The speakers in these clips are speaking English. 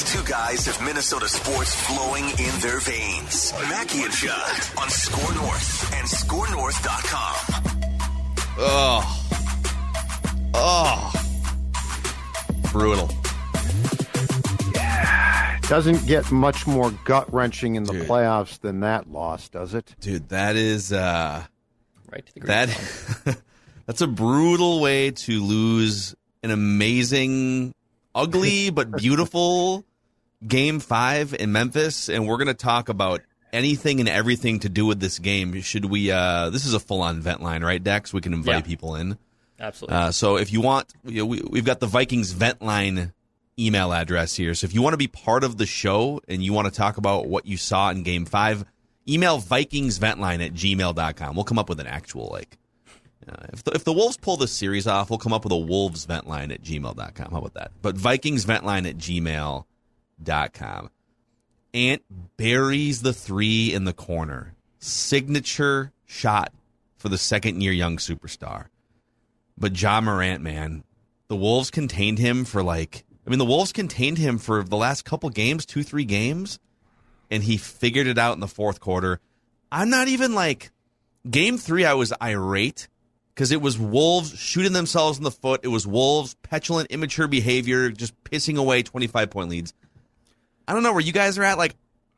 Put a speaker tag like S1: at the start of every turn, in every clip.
S1: Two guys have Minnesota sports flowing in their veins. Mackie and Judd on Score North and ScoreNorth.com.
S2: Brutal.
S3: Doesn't get much more gut-wrenching in the playoffs than that loss, does it?
S2: Dude, that is
S4: Right to the green.
S2: That's a brutal way to lose an amazing, ugly, but beautiful Game 5 in Memphis. And we're going to talk about anything and everything to do with this game. Should we, this is a full-on vent line, right, Dex? We can invite people in.
S4: Absolutely.
S2: So if you want, we've got the Vikings vent line email address here. So if you want to be part of the show and you want to talk about what you saw in Game 5, email VikingsVentline@gmail.com. We'll come up with an actual, if the Wolves pull this series off, we'll come up with a Wolves vent line at gmail.com. How about that? But VikingsVentline@gmail.com. Ant buries the 3 in the corner. Signature shot for the second-year young superstar. But Ja Morant, man, the Wolves contained him for the Wolves contained him for the last couple games, 2-3 games, and he figured it out in the fourth quarter. I'm not even Game 3, I was irate because it was Wolves shooting themselves in the foot. It was Wolves' petulant, immature behavior, just pissing away 25-point leads. I don't know where you guys are at.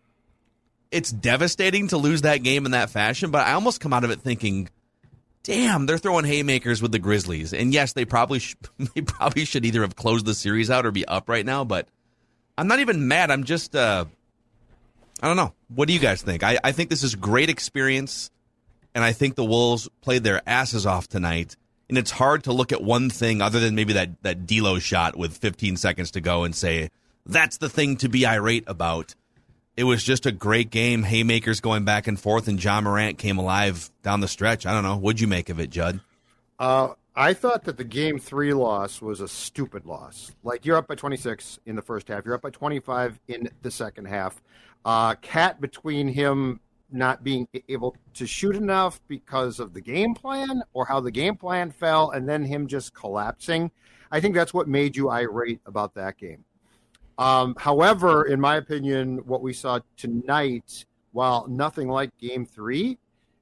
S2: It's devastating to lose that game in that fashion, but I almost come out of it thinking, damn, they're throwing haymakers with the Grizzlies. And yes, they probably should either have closed the series out or be up right now, but I'm not even mad. I'm just, I don't know. What do you guys think? I think this is a great experience, and I think the Wolves played their asses off tonight. And it's hard to look at one thing other than maybe that D'Lo shot with 15 seconds to go and say, that's the thing to be irate about. It was just a great game, haymakers going back and forth, and Ja Morant came alive down the stretch. I don't know. What'd you make of it, Judd?
S3: I thought that the Game 3 loss was a stupid loss. You're up by 26 in the first half. You're up by 25 in the second half. Cat, between him not being able to shoot enough because of the game plan or how the game plan fell, and then him just collapsing, I think that's what made you irate about that game. However, in my opinion, what we saw tonight, while nothing like Game 3,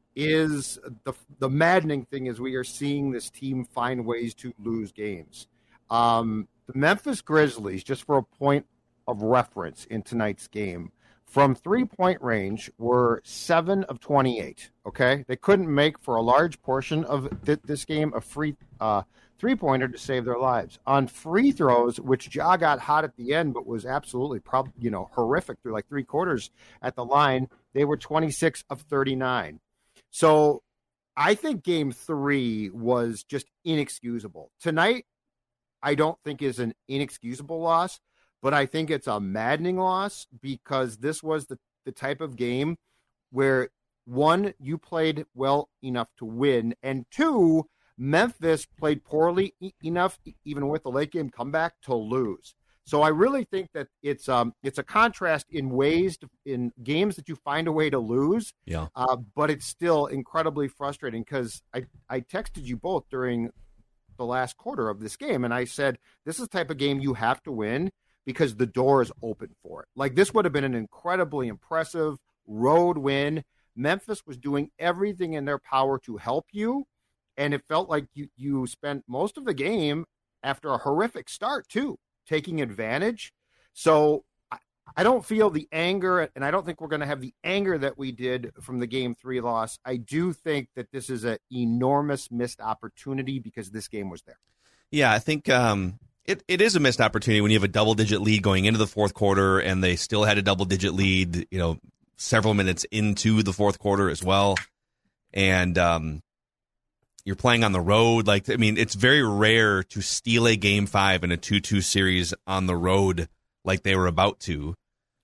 S3: is the maddening thing is we are seeing this team find ways to lose games. The Memphis Grizzlies, just for a point of reference in tonight's game, from 3-point range were 7 of 28, okay? They couldn't make, for a large portion of this game, a free three-pointer to save their lives. On free throws, which Ja got hot at the end, but was absolutely horrific through 3 quarters at the line, they were 26 of 39. So I think Game 3 was just inexcusable. Tonight, I don't think is an inexcusable loss, but I think it's a maddening loss because this was the type of game where, one, you played well enough to win, and two, Memphis played poorly enough, even with the late game comeback, to lose. So I really think that it's a contrast in ways in games that you find a way to lose.
S2: Yeah.
S3: But it's still incredibly frustrating because I texted you both during the last quarter of this game, and I said this is the type of game you have to win because the door is open for it. This would have been an incredibly impressive road win. Memphis was doing everything in their power to help you. And it felt like you spent most of the game after a horrific start, too, taking advantage. So I don't feel the anger, and I don't think we're going to have the anger that we did from the Game 3 loss. I do think that this is an enormous missed opportunity because this game was there.
S2: Yeah, I think it is a missed opportunity when you have a double-digit lead going into the fourth quarter, and they still had a double-digit lead, several minutes into the fourth quarter as well. And you're playing on the road. It's very rare to steal a Game 5 in a 2-2 series on the road like they were about to.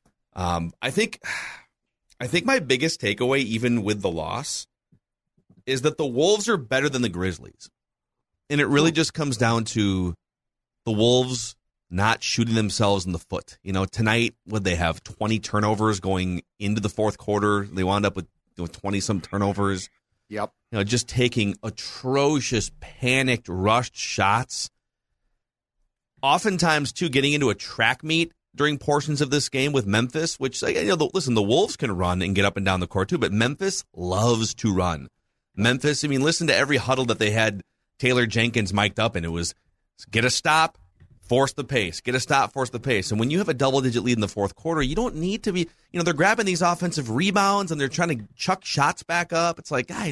S2: I think my biggest takeaway, even with the loss, is that the Wolves are better than the Grizzlies. And it really just comes down to the Wolves not shooting themselves in the foot. Tonight, would they have 20 turnovers going into the fourth quarter? They wound up with 20-some turnovers.
S3: Yep.
S2: Just taking atrocious, panicked, rushed shots. Oftentimes, too, getting into a track meet during portions of this game with Memphis, which, listen, the Wolves can run and get up and down the court too, but Memphis loves to run. Memphis, listen to every huddle that they had Taylor Jenkins mic'd up, and it was get a stop, force the pace, get a stop, force the pace. And when you have a double-digit lead in the fourth quarter, you don't need to be, they're grabbing these offensive rebounds and they're trying to chuck shots back up. It's like, guys,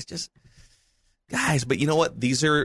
S2: but you know what?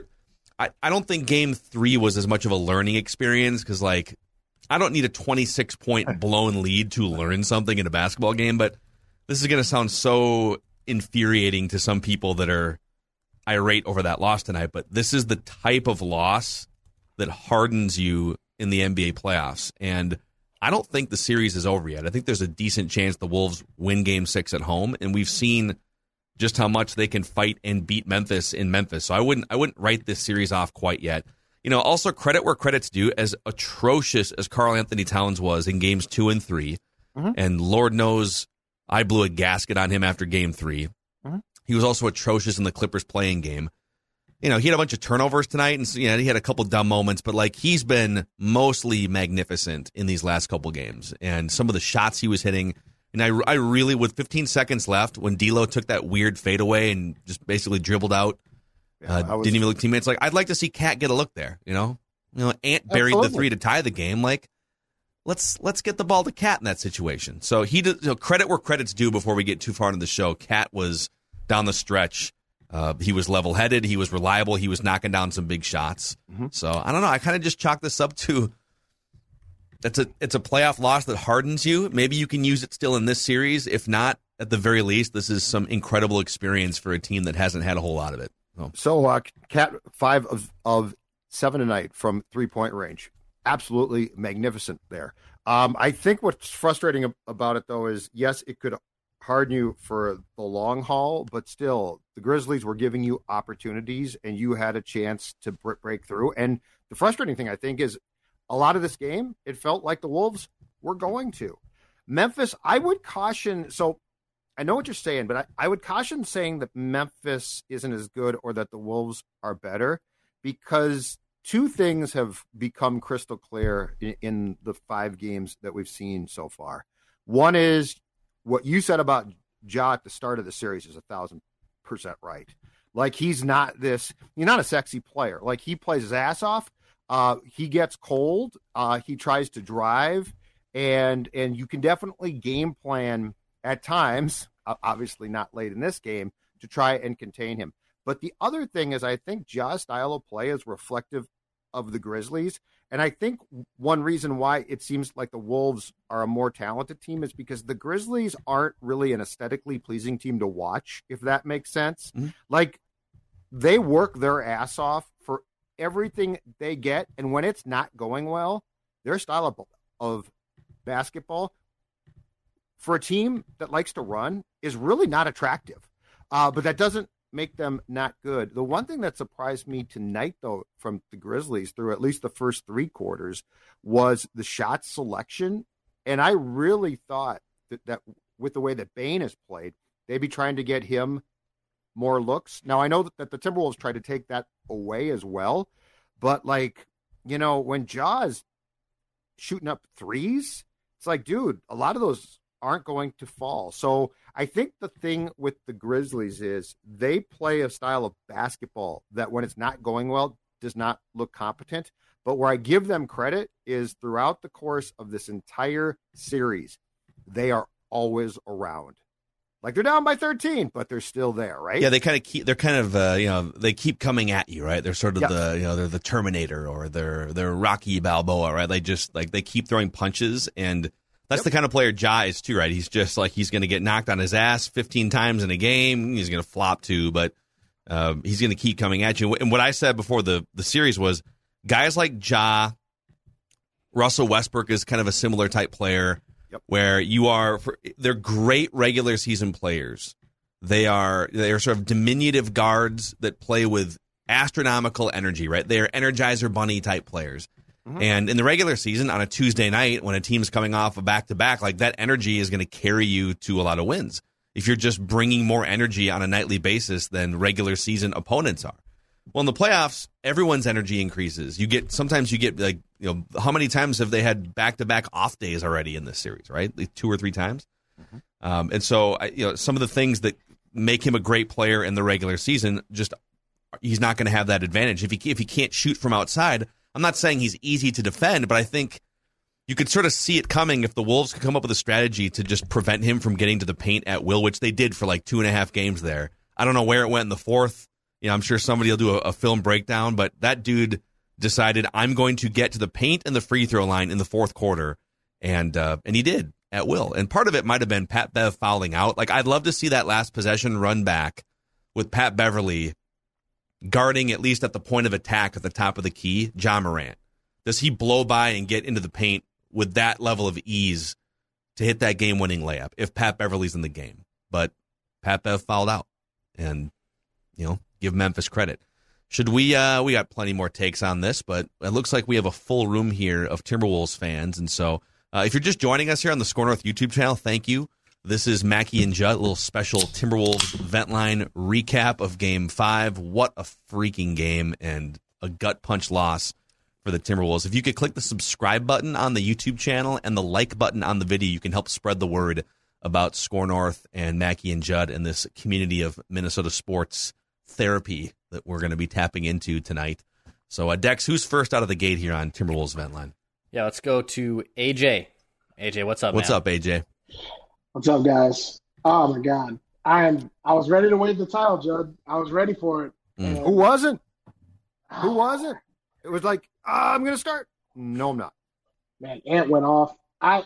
S2: I don't think game 3 was as much of a learning experience because, I don't need a 26-point blown lead to learn something in a basketball game, but this is going to sound so infuriating to some people that are irate over that loss tonight, but this is the type of loss that hardens you in the NBA playoffs. And I don't think the series is over yet. I think there's a decent chance the Wolves win game 6 at home, and we've seen just how much they can fight and beat Memphis in Memphis. So I wouldn't write this series off quite yet. Also credit where credit's due, as atrocious as Karl Anthony Towns was in games 2 and 3, and Lord knows I blew a gasket on him after game 3. He was also atrocious in the Clippers playing game. He had a bunch of turnovers tonight, and he had a couple dumb moments, but he's been mostly magnificent in these last couple games. And some of the shots he was hitting, and I really, with 15 seconds left, when D'Lo took that weird fadeaway and just basically dribbled out, didn't even look teammates. I'd like to see Cat get a look there. Ant buried the 3 to tie the game. Let's get the ball to Cat in that situation. So he did, credit where credit's due before we get too far into the show. Cat was down the stretch. He was level-headed. He was reliable. He was knocking down some big shots. So I don't know. I kind of just chalk this up to it's a playoff loss that hardens you. Maybe you can use it still in this series. If not, at the very least, this is some incredible experience for a team that hasn't had a whole lot of it.
S3: So Cat 5 of 7 tonight from 3-point range. Absolutely magnificent there. I think what's frustrating about it, though, is, yes, it could harden you for the long haul, but still, the Grizzlies were giving you opportunities, and you had a chance to break through. And the frustrating thing, I think, is a lot of this game, it felt like the Wolves were going to. Memphis, I would caution, so I know what you're saying, but I would caution saying that Memphis isn't as good or that the Wolves are better, because two things have become crystal clear in the 5 games that we've seen so far. One is what you said about Ja at the start of the series is 1,000% right. He's not a sexy player. He plays his ass off. He gets cold. He tries to drive, and you can definitely game plan at times, obviously not late in this game, to try and contain him. But the other thing is, I think Ja's style of play is reflective of the Grizzlies. And I think one reason why it seems like the Wolves are a more talented team is because the Grizzlies aren't really an aesthetically pleasing team to watch, if that makes sense. They work their ass off for everything they get. And when it's not going well, their style of basketball for a team that likes to run is really not attractive. But that doesn't make them not good. The one thing that surprised me tonight, though, from the Grizzlies through at least the first 3 quarters was the shot selection. And I really thought that with the way that Bane has played, they'd be trying to get him more looks. Now, I know that the Timberwolves tried to take that away as well. But, when Ja is shooting up threes, it's dude, a lot of those aren't going to fall. So I think the thing with the Grizzlies is they play a style of basketball that when it's not going well does not look competent. But where I give them credit is throughout the course of this entire series, they are always around. They're down by 13, but they're still there, right?
S2: Yeah, they they keep coming at you, right? They're sort of they're the Terminator or they're Rocky Balboa, right? They just they keep throwing punches, and that's the kind of player Ja is too, right? He's just he's going to get knocked on his ass 15 times in a game. He's going to flop too, but he's going to keep coming at you. And what I said before the series was guys like Ja, Russell Westbrook is kind of a similar type player where they're great regular season players. They are sort of diminutive guards that play with astronomical energy, right? They are Energizer Bunny type players. And in the regular season, on a Tuesday night, when a team's coming off a back-to-back, that energy is going to carry you to a lot of wins. If you're just bringing more energy on a nightly basis than regular season opponents are. Well, in the playoffs, everyone's energy increases. Sometimes you get like, how many times have they had back-to-back off days already in this series, right? Like 2 or 3 times. Mm-hmm. And so, some of the things that make him a great player in the regular season, just he's not going to have that advantage if he can't shoot from outside. I'm not saying he's easy to defend, but I think you could sort of see it coming if the Wolves could come up with a strategy to just prevent him from getting to the paint at will, which they did for like 2.5 games there. I don't know where it went in the fourth. I'm sure somebody will do a film breakdown, but that dude decided, I'm going to get to the paint and the free throw line in the fourth quarter, and he did at will. And part of it might have been Pat Bev fouling out. Like, I'd love to see that last possession run back with Pat Beverly guarding, at least at the point of attack at the top of the key, Ja Morant. Does he blow by and get into the paint with that level of ease to hit that game-winning layup if Pat Beverly's in the game? But Pat Bev fouled out, and give Memphis credit. Should we got plenty more takes on this, but it looks like we have a full room here of Timberwolves fans. And so if you're just joining us here on the Score North YouTube channel, thank you. This is Mackey and Judd, a little special Timberwolves vent line recap of Game 5. What a freaking game and a gut punch loss for the Timberwolves. If you could click the subscribe button on the YouTube channel and the like button on the video, you can help spread the word about Score North and Mackey and Judd and this community of Minnesota sports therapy that we're going to be tapping into tonight. So, Dex, who's first out of the gate here on Timberwolves vent line?
S4: Yeah, let's go to AJ. AJ, what's up,
S2: What's
S4: man?
S2: up, AJ?
S5: What's up, guys? Oh my God, I was ready to wave the title, Judd. I was ready for it.
S3: Who wasn't? It was like, I'm going to start. No, I'm not.
S5: Man, Ant went off. I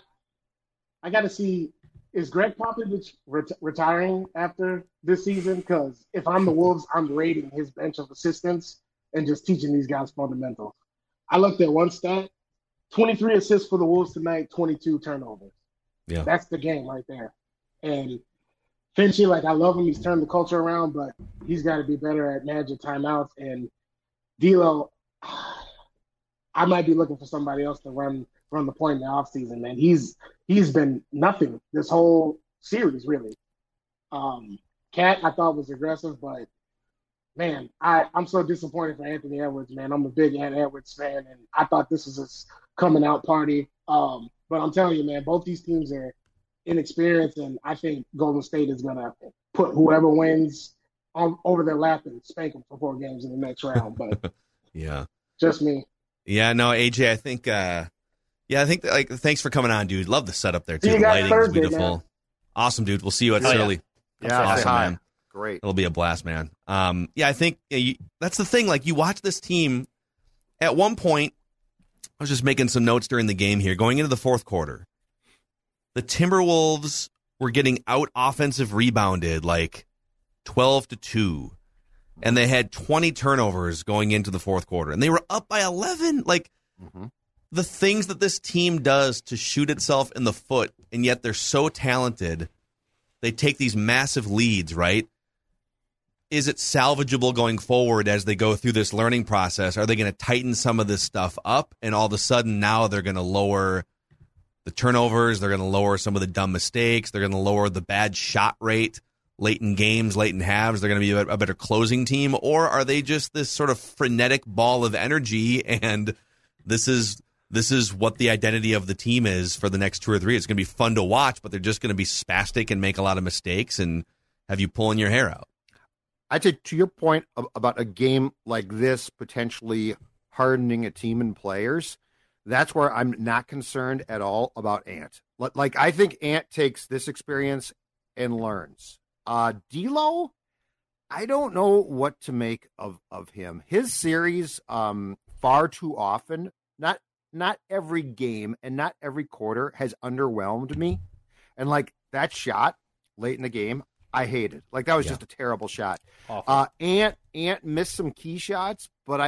S5: got to see, is Greg Popovich retiring after this season? Because if I'm the Wolves, I'm raiding his bench of assistants and just teaching these guys fundamentals. I looked at one stat, 23 assists for the Wolves tonight, 22 turnovers.
S2: Yeah.
S5: That's the game right there. And Finchy, I love him. He's turned the culture around, but he's got to be better at managing timeouts. And D'Lo, I might be looking for somebody else to run the point in the offseason, man. He's been nothing this whole series, really. Cat, I thought was aggressive, but man, I'm so disappointed for Anthony Edwards, man. I'm a big Ant Edwards fan, and I thought this was his coming out party. But I'm telling you, man, both these teams are inexperienced, and I think Golden State is going to put whoever wins over their lap and spank them for 4 games in the next round. But
S2: yeah,
S5: just me.
S2: Yeah, no, AJ, I think thanks for coming on, dude. Love the setup there too.
S5: See you
S2: the
S5: guys
S2: lighting
S5: Thursday,
S2: is beautiful.
S5: Man.
S2: Awesome, dude. We'll see you at Surly.
S3: Yeah,
S2: awesome, man.
S3: Great.
S2: It'll be a blast, man. I think that's the thing. Like, you watch this team. At one point, I was just making some notes during the game here. Going into the fourth quarter, the Timberwolves were getting out offensive rebounded like 12-2, and they had 20 turnovers going into the fourth quarter, and they were up by 11. Like, the things that this team does to shoot itself in the foot, and yet they're so talented, they take these massive leads, right? Is it salvageable going forward as they go through this learning process? Are they going to tighten some of this stuff up, and all of a sudden now they're going to lower the turnovers, they're going to lower some of the dumb mistakes, they're going to lower the bad shot rate late in games, late in halves, they're going to be a better closing team? Or are they just this sort of frenetic ball of energy, and this is what the identity of the team is for the next 2 or 3? It's going to be fun to watch, but they're just going to be spastic and make a lot of mistakes and have you pulling your hair out.
S3: I'd say, to your point about a game like this potentially hardening a team and players, that's where I'm not concerned at all about Ant. Like, I think Ant takes this experience and learns. D'Lo, I don't know what to make of him. His series, far too often, not every game and not every quarter, has underwhelmed me. And that shot late in the game, I hated. That was just a terrible shot. Ant missed some key shots, but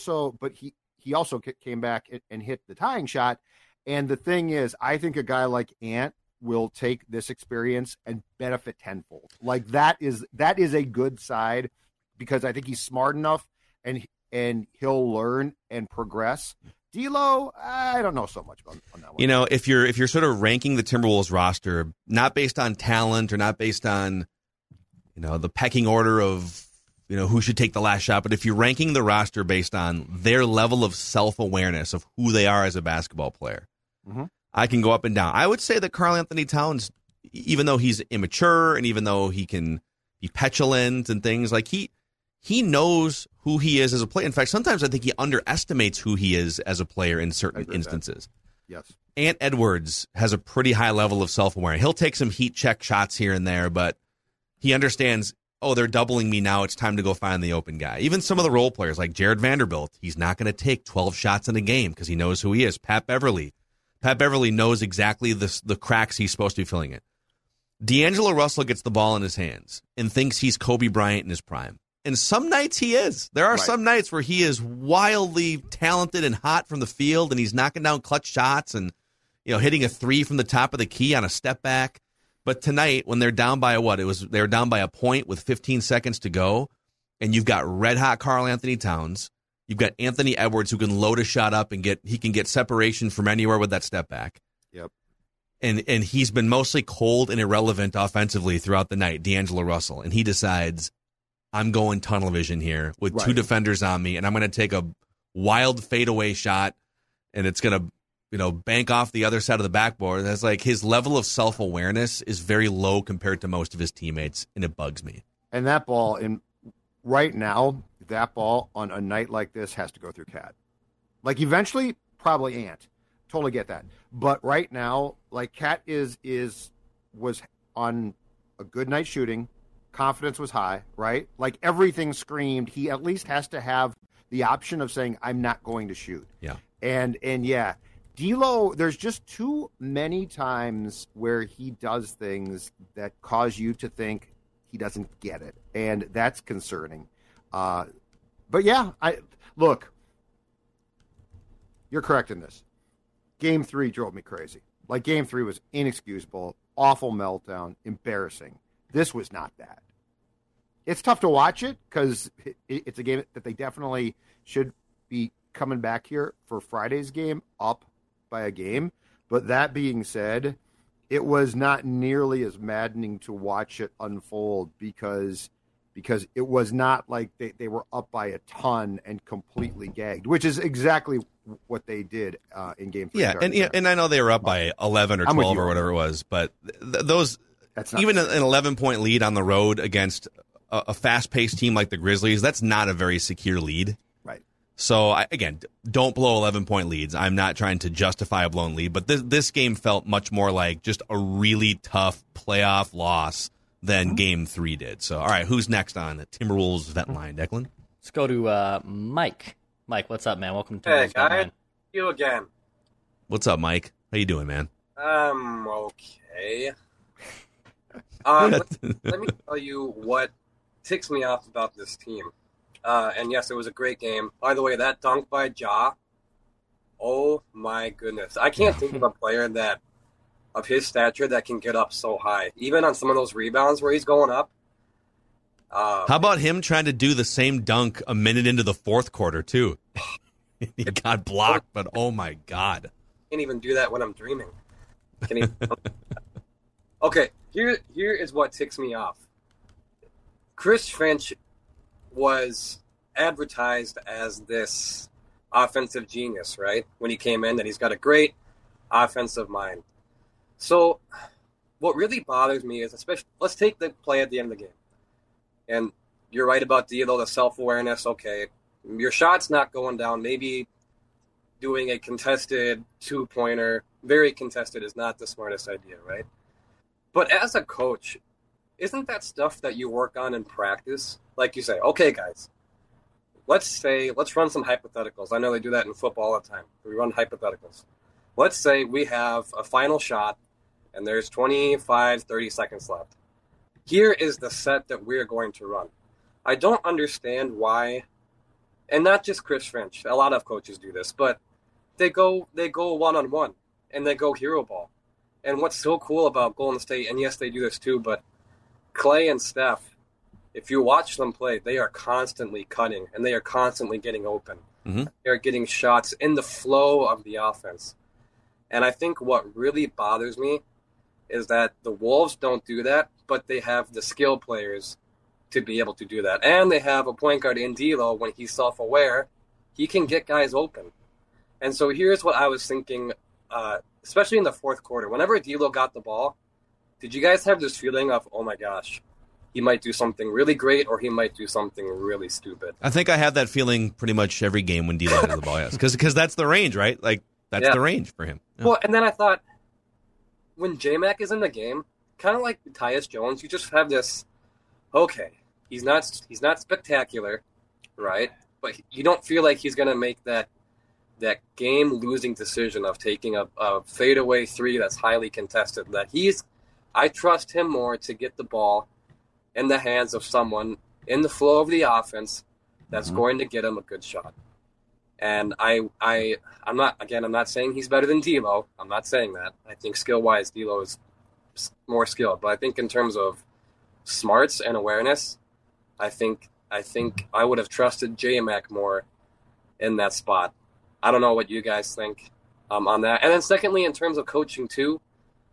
S3: he also came back and hit the tying shot. And the thing is, I think a guy like Ant will take this experience and benefit tenfold. That is a good side, because I think he's smart enough and he'll learn and progress. D'Lo, I don't know so much on that one.
S2: If you're sort of ranking the Timberwolves roster, not based on talent or not based on, the pecking order of, who should take the last shot, but if you're ranking the roster based on their level of self-awareness of who they are as a basketball player, I can go up and down. I would say that Karl Anthony Towns, even though he's immature and even though he can be petulant and things, like he knows who he is as a player. In fact, sometimes I think he underestimates who he is as a player in certain instances.
S3: Yes.
S2: Ant Edwards has a pretty high level of self-awareness. He'll take some heat check shots here and there, but he understands, they're doubling me now. It's time to go find the open guy. Even some of the role players like Jared Vanderbilt, he's not going to take 12 shots in a game because he knows who he is. Pat Beverly knows exactly the cracks he's supposed to be filling in. D'Angelo Russell gets the ball in his hands and thinks he's Kobe Bryant in his prime. And some nights he is. There are some nights where he is wildly talented and hot from the field, and he's knocking down clutch shots and hitting a three from the top of the key on a step back. But tonight, when they're down by they were down by a point with 15 seconds to go, and you've got red hot Karl Anthony Towns, you've got Anthony Edwards who can load a shot up and he can get separation from anywhere with that step back.
S3: Yep.
S2: And he's been mostly cold and irrelevant offensively throughout the night, D'Angelo Russell, and he decides, I'm going tunnel vision here with two defenders on me, and I'm going to take a wild fadeaway shot, and it's going to bank off the other side of the backboard. That's like his level of self-awareness is very low compared to most of his teammates, and it bugs me.
S3: And that ball, right now, that ball on a night like this has to go through Cat. Like eventually, probably Ant. Totally get that. But right now, like Cat was on a good night shooting. Confidence was high, right? Like everything screamed. He at least has to have the option of saying, I'm not going to shoot.
S2: Yeah.
S3: And yeah. D'Lo, there's just too many times where he does things that cause you to think he doesn't get it, and that's concerning. But yeah, look, you're correct in this. Game 3 drove me crazy. Like Game 3 was inexcusable, awful meltdown, embarrassing. This was not that. It's tough to watch it because it's a game that they definitely should be coming back here for Friday's game up by a game. But that being said, it was not nearly as maddening to watch it unfold because it was not like they were up by a ton and completely gagged, which is exactly what they did in Game 3.
S2: Yeah, and I know they were up by 11 or 12 or whatever it was, but those even an 11-point lead on the road against a fast-paced team like the Grizzlies, that's not a very secure lead.
S3: Right.
S2: So, again, don't blow 11-point leads. I'm not trying to justify a blown lead, but this game felt much more like just a really tough playoff loss than Game 3 did. So, all right, who's next on the Timberwolves vent line, Declan?
S4: Let's go to Mike. Mike, what's up, man? Welcome to
S6: Timberwolves vent line. You again.
S2: What's up, Mike? How you doing, man?
S6: Okay. Let me tell you what ticks me off about this team. And yes, it was a great game. By the way, that dunk by Ja, oh my goodness. I can't think of a player of his stature that can get up so high. Even on some of those rebounds where he's going up.
S2: How about him trying to do the same dunk a minute into the fourth quarter, too? He got blocked, but oh my God.
S6: I can't even do that when I'm dreaming. Okay, here is what ticks me off. Chris Finch was advertised as this offensive genius, right? When he came in, that he's got a great offensive mind. So what really bothers me is, especially, let's take the play at the end of the game. And you're right about D'Lo, the self-awareness. Okay, your shot's not going down. Maybe doing a contested two-pointer, very contested, is not the smartest idea, right? But as a coach, isn't that stuff that you work on in practice? Like you say, okay, guys, let's run some hypotheticals. I know they do that in football all the time. We run hypotheticals. Let's say we have a final shot, and there's 25, 30 seconds left. Here is the set that we're going to run. I don't understand why, and not just Chris Finch. A lot of coaches do this, but they go one-on-one, and they go hero ball. And what's so cool about Golden State, and yes, they do this too, but Clay and Steph, if you watch them play, they are constantly cutting, and they are constantly getting open. Mm-hmm. They are getting shots in the flow of the offense. And I think what really bothers me is that the Wolves don't do that, but they have the skill players to be able to do that. And they have a point guard in D'Lo. When he's self-aware, he can get guys open. And so here's what I was thinking, especially in the fourth quarter. Whenever D'Lo got the ball, did you guys have this feeling of, oh my gosh, he might do something really great or he might do something really stupid?
S2: I think I have that feeling pretty much every game when D'Lo has the ball, yes. Because that's the range, right? Like, that's the range for him. Yeah.
S6: Well, and then I thought, when J-Mac is in the game, kind of like Tyus Jones, you just have this, okay, he's not spectacular, right? But you don't feel like he's going to make that game-losing decision of taking a fadeaway three that's highly contested. I trust him more to get the ball in the hands of someone in the flow of the offense that's going to get him a good shot. And I'm not saying he's better than D'Lo. I'm not saying that. I think skill-wise, D'Lo is more skilled. But I think in terms of smarts and awareness, I think I would have trusted J-Mac more in that spot. I don't know what you guys think on that. And then secondly, in terms of coaching too,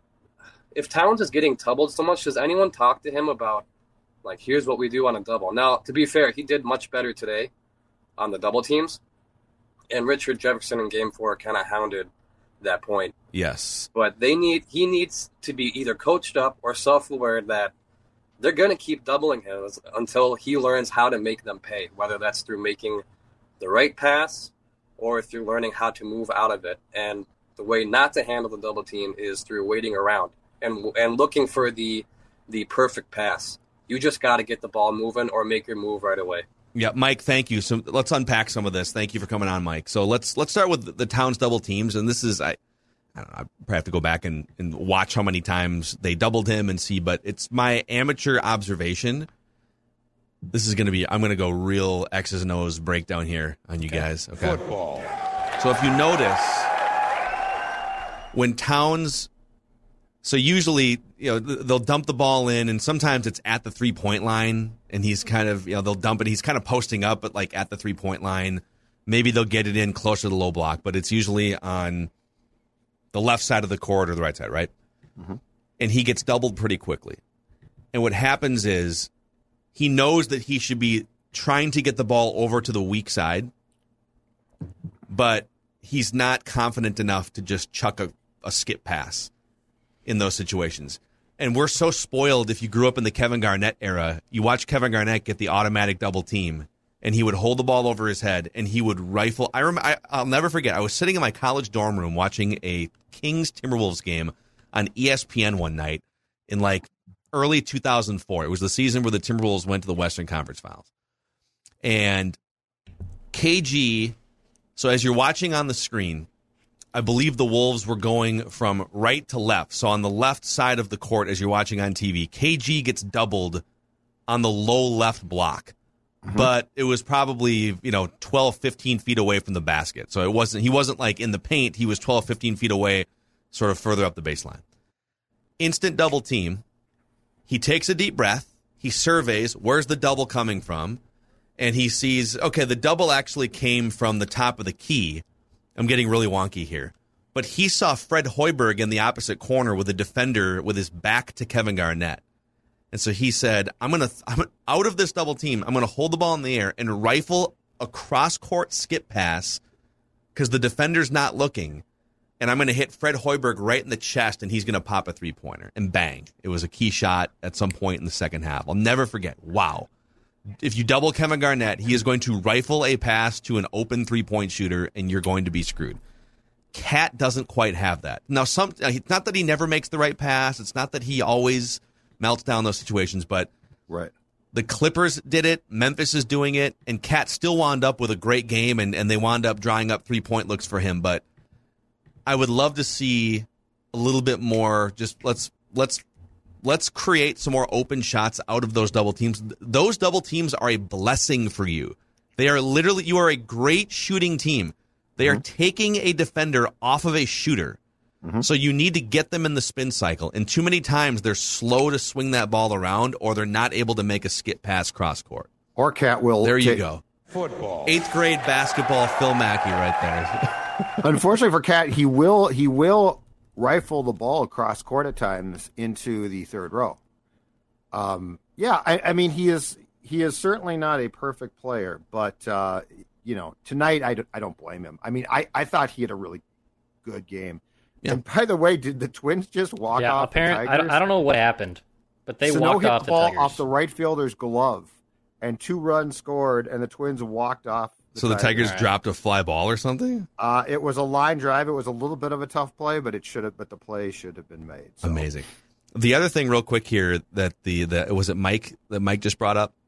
S6: if Towns is getting doubled so much, does anyone talk to him about, like, here's what we do on a double? Now, to be fair, he did much better today on the double teams. And Richard Jefferson in Game 4 kind of hounded that point.
S2: Yes.
S6: But he needs to be either coached up or self-aware that they're going to keep doubling him until he learns how to make them pay, whether that's through making the right pass or through learning how to move out of it. And the way not to handle the double team is through waiting around and looking for the perfect pass. You just got to get the ball moving or make your move right away.
S2: Yeah, Mike, thank you. So let's unpack some of this. Thank you for coming on, Mike. So let's start with the Towns double teams. And this is, I don't know, I probably have to go back and watch how many times they doubled him and see, but it's my amateur observation. This is going to be, I'm going to go real X's and O's breakdown here on you guys. Okay.
S7: Football.
S2: So if you notice, when Towns, so usually, they'll dump the ball in, and sometimes it's at the 3-point line, and he's kind of, they'll dump it. He's kind of posting up, but like at the 3-point line. Maybe they'll get it in closer to the low block, but it's usually on the left side of the court or the right side, right? Mm-hmm. And he gets doubled pretty quickly. And what happens is he knows that he should be trying to get the ball over to the weak side, but he's not confident enough to just chuck a skip pass in those situations. And we're so spoiled if you grew up in the Kevin Garnett era. You watch Kevin Garnett get the automatic double team, and he would hold the ball over his head, and he would rifle. I'll never forget, I was sitting in my college dorm room watching a Kings-Timberwolves game on ESPN one night in like early 2004. It was the season where the Timberwolves went to the Western Conference Finals. And KG, so as you're watching on the screen, I believe the Wolves were going from right to left. So on the left side of the court, as you're watching on TV, KG gets doubled on the low left block. Mm-hmm. But it was probably, 12, 15 feet away from the basket. So he wasn't like in the paint. He was 12, 15 feet away, sort of further up the baseline. Instant double team. He takes a deep breath. He surveys, where's the double coming from? And he sees, okay, the double actually came from the top of the key. I'm getting really wonky here. But he saw Fred Hoiberg in the opposite corner with a defender with his back to Kevin Garnett. And so he said, I'm out of this double team, I'm going to hold the ball in the air and rifle a cross-court skip pass because the defender's not looking. And I'm going to hit Fred Hoiberg right in the chest, and he's going to pop a three-pointer. And bang, it was a key shot at some point in the second half. I'll never forget. Wow. If you double Kevin Garnett, he is going to rifle a pass to an open three-point shooter, and you're going to be screwed. Cat doesn't quite have that. Now, it's not that he never makes the right pass. It's not that he always melts down those situations, but
S3: right.
S2: The Clippers did it. Memphis is doing it, and Cat still wound up with a great game, and they wound up drawing up three-point looks for him. But I would love to see a little bit more. Just let's create some more open shots out of those double teams. Those double teams are a blessing for you. They are literally, you are a great shooting team. They are taking a defender off of a shooter. Mm-hmm. So you need to get them in the spin cycle. And too many times they're slow to swing that ball around, or they're not able to make a skip pass cross court.
S3: Or Cat will.
S2: There you go.
S7: Football.
S2: 8th grade basketball, Phil Mackey right there.
S3: Unfortunately for Cat, he will rifle the ball across court at times into the third row. I mean, he is he is certainly not a perfect player, but tonight I don't blame him. I mean, I thought he had a really good game. Yeah. And by the way, did the Twins just walk off the Tigers?
S4: I don't know what happened, but they walked off the Tigers.
S3: Off the right fielder's glove, and 2 runs scored, and the Twins walked off.
S2: The Tigers dropped a fly ball or something?
S3: It was a line drive. It was a little bit of a tough play, but the play should have been made. So.
S2: Amazing. The other thing, real quick here, that was it Mike that Mike just brought up.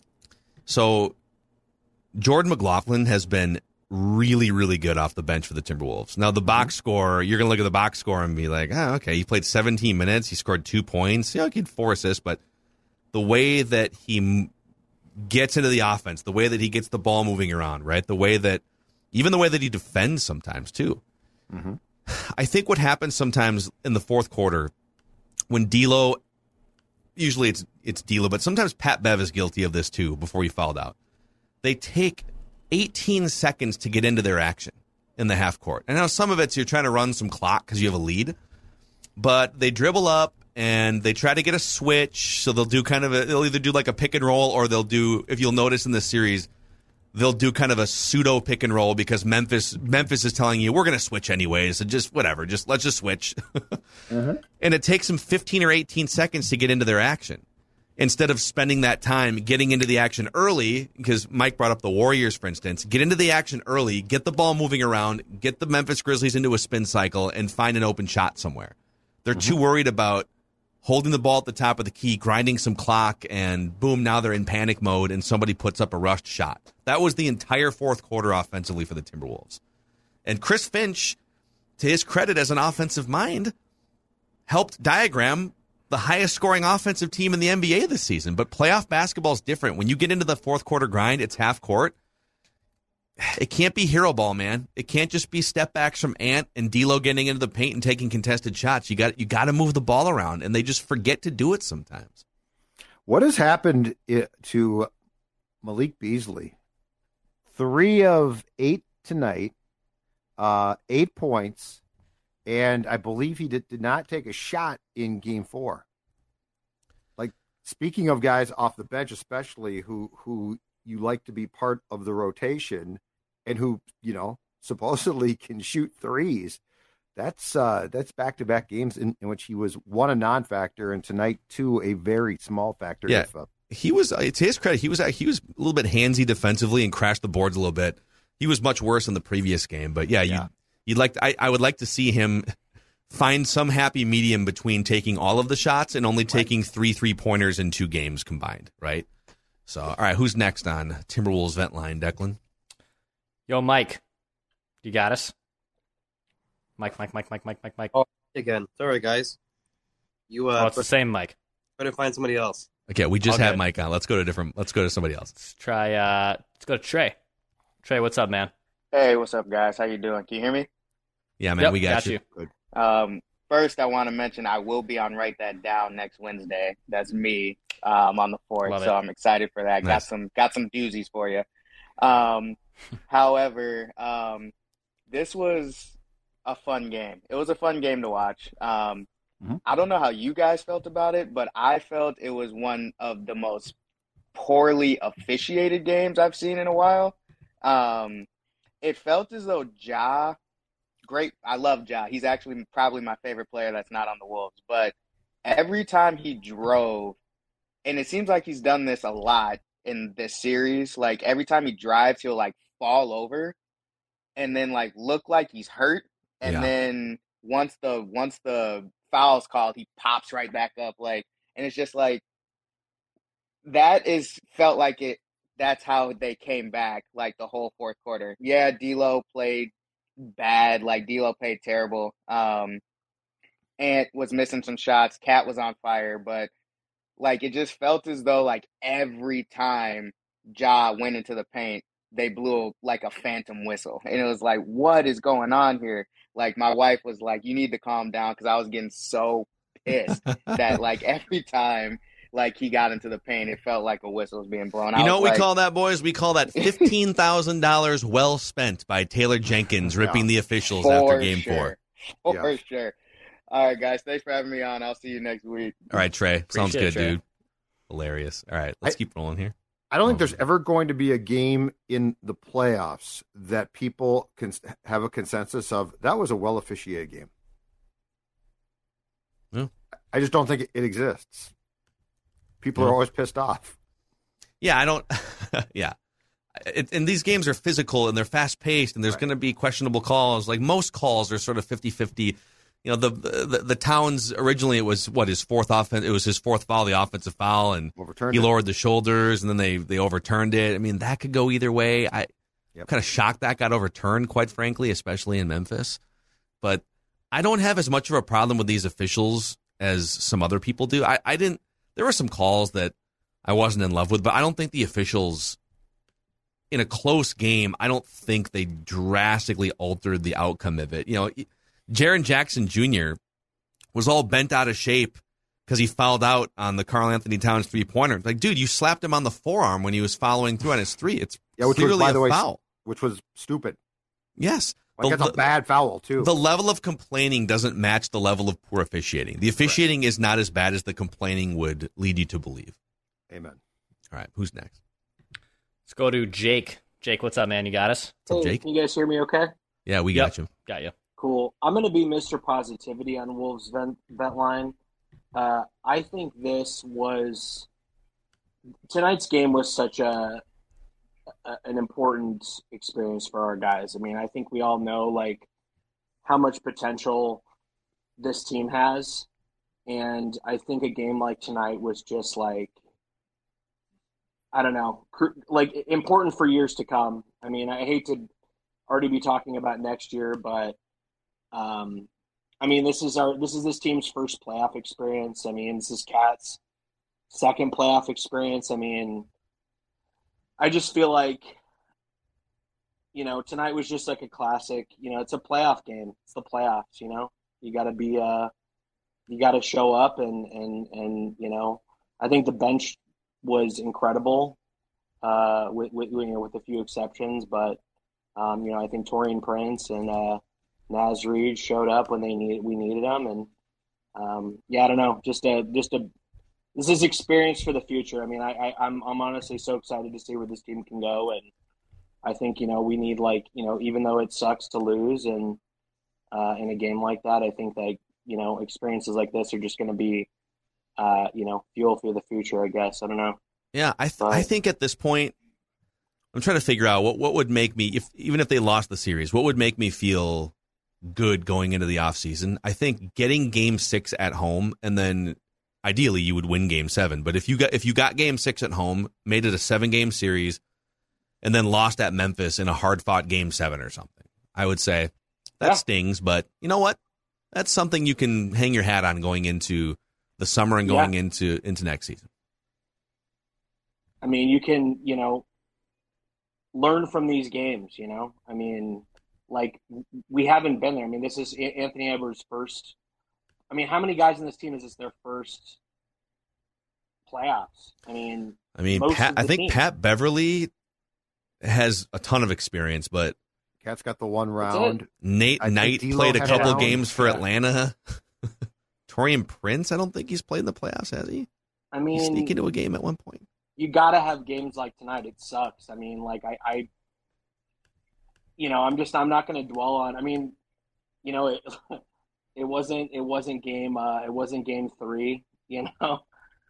S2: So Jordan McLaughlin has been really, really good off the bench for the Timberwolves. Now, the box score, you're going to look at the box score and be like, okay, he played 17 minutes. He scored 2 points. He had 4 assists, but the way that he gets into the offense, the way that he gets the ball moving around, right? The way that he defends sometimes, too. Mm-hmm. I think what happens sometimes in the fourth quarter when D'Lo, usually it's D'Lo, but sometimes Pat Bev is guilty of this, too, before he fouled out. They take 18 seconds to get into their action in the half court. And now some of it's you're trying to run some clock because you have a lead, but they dribble up and they try to get a switch. So they'll either do like a pick and roll, or they'll do, if you'll notice in this series, they'll do kind of a pseudo pick and roll because Memphis is telling you we're going to switch anyways. So just whatever, let's just switch. And it takes them 15 or 18 seconds to get into their action. Instead of spending that time getting into the action early, because Mike brought up the Warriors, for instance, get into the action early, get the ball moving around, get the Memphis Grizzlies into a spin cycle, and find an open shot somewhere. They're too worried about holding the ball at the top of the key, grinding some clock, and boom, now they're in panic mode, and somebody puts up a rushed shot. That was the entire fourth quarter offensively for the Timberwolves. And Chris Finch, to his credit as an offensive mind, helped diagram the highest scoring offensive team in the NBA this season. But playoff basketball is different. When you get into the fourth quarter grind, it's half court. It can't be hero ball, man. It can't just be step backs from Ant and D'Lo getting into the paint and taking contested shots. You got to move the ball around, and they just forget to do it sometimes.
S3: What has happened to Malik Beasley? 3 of 8 tonight, 8 points. And I believe he did not take a shot in Game 4. Like, speaking of guys off the bench, especially who you like to be part of the rotation and who, supposedly can shoot threes, that's back-to-back games in which he was, 1, a non-factor, and tonight 2, a very small factor.
S2: Yeah, he was, to his credit, he was a little bit handsy defensively and crashed the boards a little bit. He was much worse in the previous game, but I would like to see him find some happy medium between taking all of the shots and only taking 3 3-pointers in 2 games combined, right? So, all right, who's next on Timberwolves vent line, Declan?
S4: Yo, Mike, you got us? Mike.
S6: Oh, again. Sorry, guys.
S4: It's the same Mike.
S6: Try to find somebody else.
S2: Okay, we just had Mike on. Let's go to somebody else.
S4: Let's go to Trey. Trey, what's up, man?
S7: Hey, what's up, guys? How you doing? Can you hear me?
S2: Yeah, man, we got you.
S3: Good.
S7: First, I want to mention I will be on Write That Down next Wednesday. That's me on the 4th, so I'm excited for that.
S2: Nice.
S7: Got some doozies for you. However, this was a fun game. It was a fun game to watch. I don't know how you guys felt about it, but I felt it was one of the most poorly officiated games I've seen in a while. It felt as though Ja, great. I love Ja. He's actually probably my favorite player that's not on the Wolves. But every time he drove, and it seems like he's done this a lot in this series, like every time he drives, he'll like fall over and then like look like he's hurt. And then once the foul's called, he pops right back up. Like, and it's just like, felt like it. That's how they came back, like the whole fourth quarter. Yeah, D'Lo played bad. Like D'Lo played terrible. Ant was missing some shots. Cat was on fire, but like it just felt as though like every time Ja went into the paint, they blew like a phantom whistle, and it was like, what is going on here? Like my wife was like, you need to calm down, because I was getting so pissed that like every time like he got into the paint, it felt like a whistle was being blown.
S2: You know what we call that, boys? We call that $15,000 well spent by Taylor Jenkins ripping the officials after Game 4.
S7: For sure. All right, guys. Thanks for having me on. I'll see you next week.
S2: All right, Trey. Sounds good,
S4: Trey.
S2: dude. Hilarious. All right, let's keep rolling here.
S3: I don't think there's ever going to be a game in the playoffs that people can have a consensus of that was a well officiated game.
S2: Yeah.
S3: I just don't think it exists. People are always pissed off.
S2: Yeah, I don't. Yeah. And these games are physical and they're fast paced and there's going to be questionable calls. Like most calls are sort of 50-50. You know, the Towns originally it was his fourth offense. It was his fourth foul, the offensive foul, and he lowered the shoulders, and then they overturned it. I mean, that could go either way. I'm kind of shocked that got overturned, quite frankly, especially in Memphis. But I don't have as much of a problem with these officials as some other people do. I didn't. There were some calls that I wasn't in love with, but I don't think the officials in a close game. I don't think they drastically altered the outcome of it. You know. Jaren Jackson Jr. was all bent out of shape because he fouled out on the Karl-Anthony Towns three-pointer. Like, dude, you slapped him on the forearm when he was following through on his three. It's clearly a foul.
S3: Which was stupid.
S2: Yes.
S3: Like, that's a bad foul, too.
S2: The level of complaining doesn't match the level of poor officiating. The officiating is not as bad as the complaining would lead you to believe.
S3: Amen.
S2: All right, who's next?
S4: Let's go to Jake. Jake, what's up, man? You got us?
S2: What's up, Jake?
S8: Can you guys hear me okay?
S2: Yeah, we got you.
S4: Got you.
S8: Cool. I'm going to be Mr. Positivity on Wolves vent line. I think tonight's game was such an important experience for our guys. I mean, I think we all know like how much potential this team has, and I think a game like tonight was just like, I don't know, like important for years to come. I mean, I hate to already be talking about next year, but I mean, this is this team's first playoff experience. I mean, this is Cat's second playoff experience. I mean, I just feel like, you know, tonight was just like a classic. You know, it's a playoff game. It's the playoffs. You know, you got to show up and you know, I think the bench was incredible, with a few exceptions, but you know, I think Taurean Prince and Naz Reid showed up when we needed them, and yeah, I don't know, just a this is experience for the future. I mean, I'm honestly so excited to see where this team can go, and I think, you know, we need, like, you know, even though it sucks to lose and in a game like that, I think that, you know, experiences like this are just going to be you know, fuel for the future, I guess. I don't know.
S2: Yeah, I think at this point, I'm trying to figure out what would make me, even if they lost the series, what would make me feel good going into the offseason. I think getting game 6 at home, and then ideally you would win game 7. But if you got game 6 at home, made it a 7-game series, and then lost at Memphis in a hard-fought game 7 or something, I would say that stings. But you know what? That's something you can hang your hat on going into the summer and going into next season.
S8: I mean, you can, you know, learn from these games, you know? I mean, like, we haven't been there. I mean, this is Anthony Edwards' first. I mean, how many guys in this team is this their first playoffs? I mean,
S2: I think Pat Beverly has a ton of experience, but
S3: Cat's got the one round.
S2: Nate Knight played a couple games for Atlanta. Taurean Prince, I don't think he's played in the playoffs, has he?
S8: I mean,
S2: he sneaked into a game at one point.
S8: You got to have games like tonight. It sucks. I mean, like, I you know, I'm not going to dwell on. I mean, you know, it wasn't game 3, you know.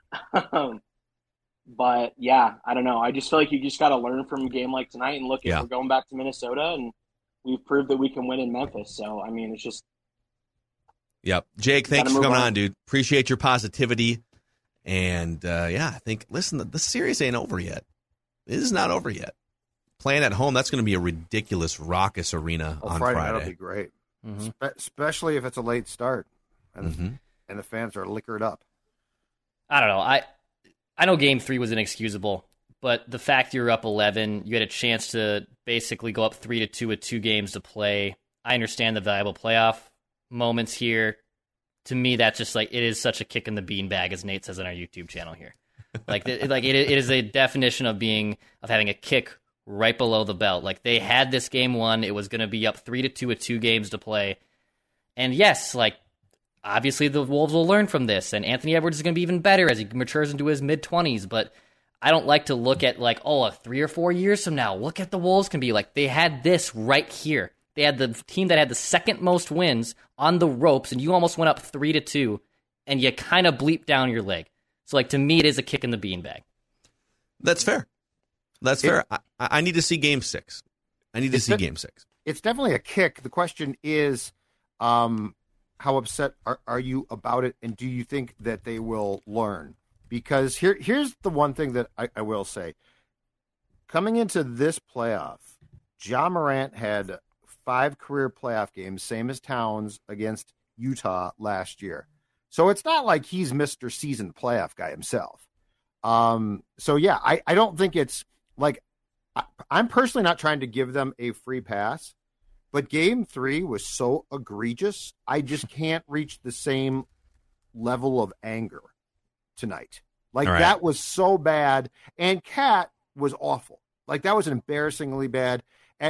S8: But yeah, I don't know. I just feel like you just got to learn from a game like tonight and look at, we're going back to Minnesota, and we've proved that we can win in Memphis. So I mean, it's just.
S2: Yep, Jake, thanks for coming on, dude. Appreciate your positivity. And yeah, I think, listen, the series ain't over yet. It is not over yet. Playing at home, that's going to be a ridiculous, raucous arena on Friday.
S3: That'll be great, especially if it's a late start and the fans are liquored up.
S4: I don't know. I know Game 3 was inexcusable, but the fact you're up 11, you had a chance to basically go up 3-2 with 2 games to play. I understand the valuable playoff moments here. To me, that's just like, it is such a kick in the beanbag, as Nate says on our YouTube channel here. Like, it is a definition of having a kick right below the belt. Like, they had this game won. It was going to be up 3-2 with 2 games to play. And yes, like, obviously the Wolves will learn from this, and Anthony Edwards is going to be even better as he matures into his mid-20s. But I don't like to look at 3 or 4 years from now, look at the Wolves can be like. They had this right here. They had the team that had the second most wins on the ropes, and you almost went up 3-2, and you kind of bleeped down your leg. So, to me, it is a kick in the beanbag.
S2: That's fair. That's fair. I need to see Game 6. I need to see Game 6.
S3: It's definitely a kick. The question is, how upset are you about it, and do you think that they will learn? Because here's the one thing that I will say. Coming into this playoff, Ja Morant had 5 career playoff games, same as Towns against Utah last year. So it's not like he's Mr. Seasoned playoff guy himself. So yeah, I don't think it's like, I'm personally not trying to give them a free pass, but Game 3 was so egregious, I just can't reach the same level of anger tonight. That was so bad, and Cat was awful. That was embarrassingly bad.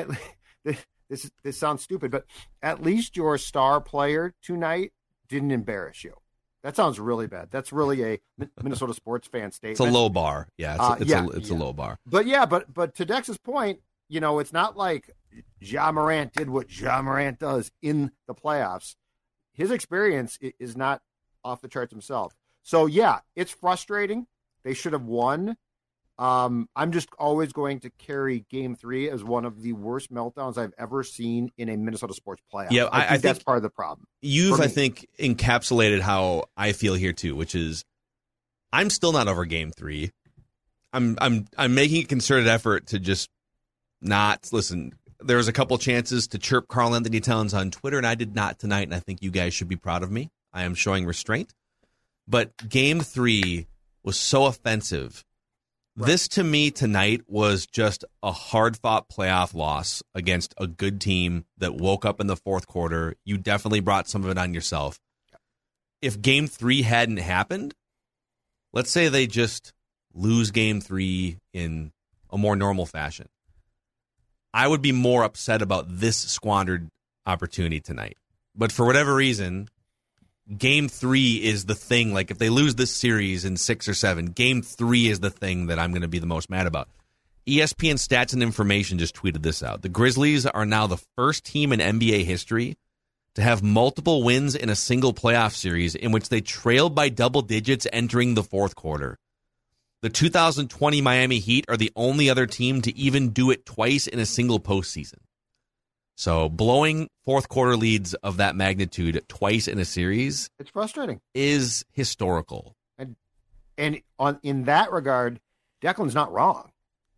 S3: This sounds stupid, but at least your star player tonight didn't embarrass you. That sounds really bad. That's really a Minnesota sports fan statement.
S2: It's a low bar. Yeah, it's a low bar.
S3: But to Dex's point, it's not like Ja Morant did what Ja Morant does in the playoffs. His experience is not off the charts himself. So, yeah, it's frustrating. They should have won. I'm just always going to carry Game 3 as one of the worst meltdowns I've ever seen in a Minnesota sports playoff.
S2: Yeah,
S3: I think that's part of the problem.
S2: You've, I think, encapsulated how I feel here too, which is I'm still not over Game 3. I'm making a concerted effort to just not listen. There was a couple chances to chirp Karl Anthony Towns on Twitter, and I did not tonight. And I think you guys should be proud of me. I am showing restraint. But Game 3 was so offensive. Right. This, to me, tonight was just a hard-fought playoff loss against a good team that woke up in the fourth quarter. You definitely brought some of it on yourself. If Game 3 hadn't happened, let's say they just lose Game 3 in a more normal fashion, I would be more upset about this squandered opportunity tonight. But for whatever reason, Game 3 is the thing. If they lose this series in 6 or 7, Game 3 is the thing that I'm going to be the most mad about. ESPN Stats and Information just tweeted this out. The Grizzlies are now the first team in NBA history to have multiple wins in a single playoff series in which they trailed by double digits entering the fourth quarter. The 2020 Miami Heat are the only other team to even do it twice in a single postseason. So blowing fourth quarter leads of that magnitude twice in a series,
S3: it's frustrating,
S2: is historical.
S3: And in that regard, Declan's not wrong.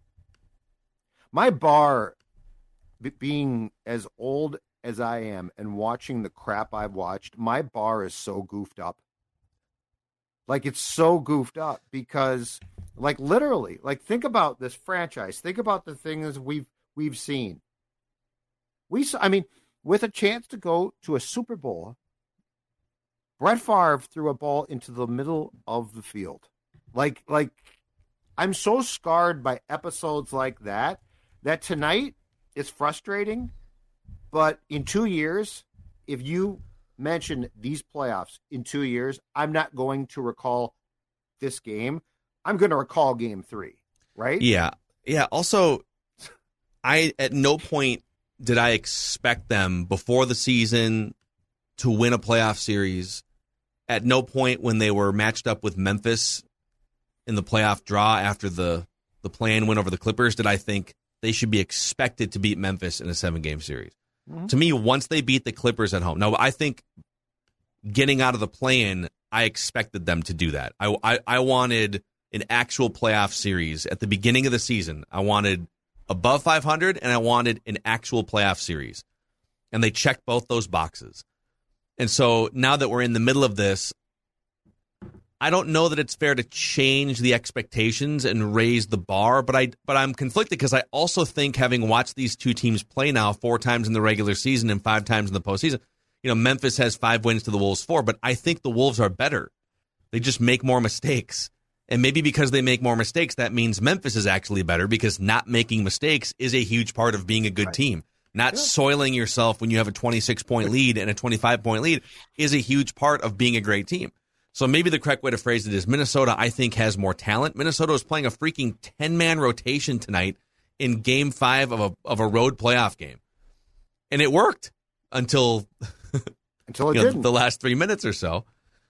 S3: My bar, being as old as I am and watching the crap I've watched, my bar is so goofed up. It's so goofed up because, literally, think about this franchise. Think about the things we've seen. With a chance to go to a Super Bowl, Brett Favre threw a ball into the middle of the field. I'm so scarred by episodes like that tonight is frustrating. But in 2 years, if you mention these playoffs in 2 years, I'm not going to recall this game. I'm going to recall Game 3, right?
S2: Yeah. Yeah. Also, at no point did I expect them before the season to win a playoff series. At no point when they were matched up with Memphis in the playoff draw after the play-in win over the Clippers did I think they should be expected to beat Memphis in a 7-game series. Mm-hmm. To me, once they beat the Clippers at home, now I think getting out of the play-in, I expected them to do that. I wanted an actual playoff series at the beginning of the season. I wanted above 500, and I wanted an actual playoff series. And they checked both those boxes. And so now that we're in the middle of this, I don't know that it's fair to change the expectations and raise the bar, but I'm conflicted because I also think, having watched these two teams play now 4 times in the regular season and 5 times in the postseason, Memphis has 5 wins to the Wolves 4, but I think the Wolves are better. They just make more mistakes. And maybe because they make more mistakes, that means Memphis is actually better, because not making mistakes is a huge part of being a good team. Not soiling yourself when you have a 26-point lead and a 25-point lead is a huge part of being a great team. So maybe the correct way to phrase it is Minnesota, I think, has more talent. Minnesota was playing a freaking 10-man rotation tonight in Game 5 of a road playoff game. And it worked until
S3: it didn't.
S2: The last 3 minutes or so.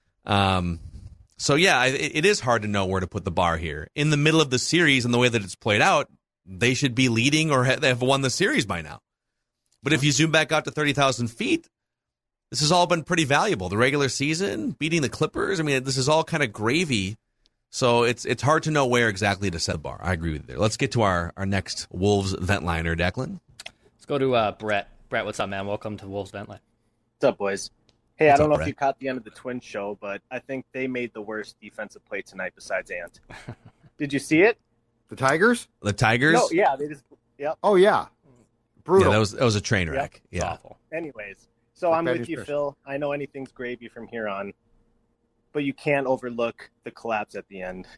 S2: So, yeah, it is hard to know where to put the bar here. In the middle of the series and the way that it's played out, they should be leading or have won the series by now. But if you zoom back out to 30,000 feet, this has all been pretty valuable. The regular season, beating the Clippers, I mean, this is all kind of gravy. So it's hard to know where exactly to set the bar. I agree with you there. Let's get to our next Wolves vent liner, Declan.
S4: Let's go to Brett. Brett, what's up, man? Welcome to Wolves vent line.
S9: What's up, boys? Hey,
S2: What's
S9: I don't
S2: up,
S9: know
S2: Brett?
S9: if you caught the end of the Twins show, but I think they made the worst defensive play tonight besides Ant. Did you see it?
S3: The Tigers?
S2: The Tigers?
S9: No, yeah, they just yep.
S3: Oh, yeah. Brutal.
S2: Yeah, that was a train wreck.
S4: It's
S2: Yeah.
S4: awful.
S9: Anyways, so
S3: Like
S9: I'm
S3: bad
S9: with
S3: news
S9: you,
S3: bears.
S9: Phil. I know anything's gravy from here on, but you can't overlook the collapse at the end.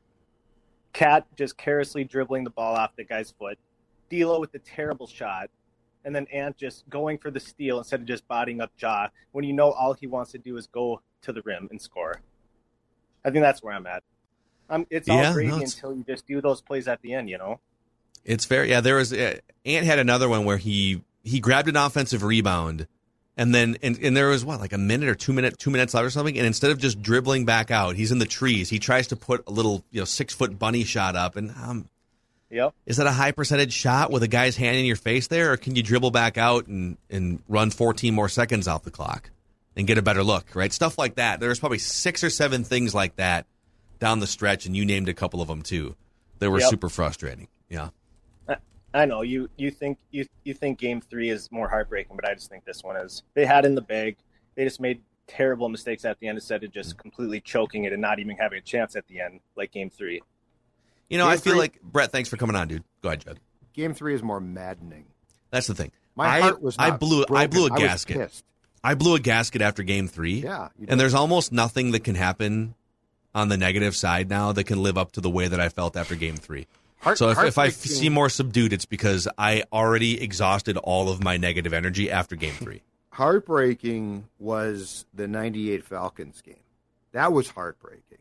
S9: Cat just carelessly dribbling the ball off the guy's foot, D'Lo with the terrible shot, and then Ant just going for the steal instead of just bodying up Ja when you know all he wants to do is go to the rim and score. I think that's where I'm at. It's all
S2: Yeah,
S9: gravy
S2: no, it's-
S9: until you just do those plays at the end, you know?
S2: It's fair. Yeah, there was Ant had another one where he grabbed an offensive rebound, and then and there was like a minute or 2 minutes left or something, and instead of just dribbling back out, he's in the trees. He tries to put a little 6-foot bunny shot up, and
S9: Yep.
S2: is that a high percentage shot with a guy's hand in your face there, or can you dribble back out and run 14 more seconds off the clock and get a better look, right? Stuff like that. There's probably 6 or 7 things like that down the stretch, and you named a couple of them too. They were
S9: Yep.
S2: super frustrating. Yeah.
S9: I know you think Game 3 is more heartbreaking, but I just think this one is. They had in the bag. They just made terrible mistakes at the end instead of just completely choking it and not even having a chance at the end, like Game 3.
S2: I feel
S3: 3
S2: like Brett. Thanks for coming on, dude. Go ahead, Judd.
S3: Game 3 is more maddening.
S2: That's the thing.
S3: My heart was not
S2: I blew
S3: broken.
S2: a
S3: I was
S2: gasket.
S3: pissed.
S2: I blew a gasket after Game 3.
S3: Yeah, you did.
S2: And there's almost nothing that can happen on the negative side now that can live up to the way that I felt after Game 3. So if I
S3: Heartbreaking-
S2: seem more subdued, it's because I already exhausted all of my negative energy after Game 3.
S3: Heartbreaking was the 98 Falcons game. That was heartbreaking.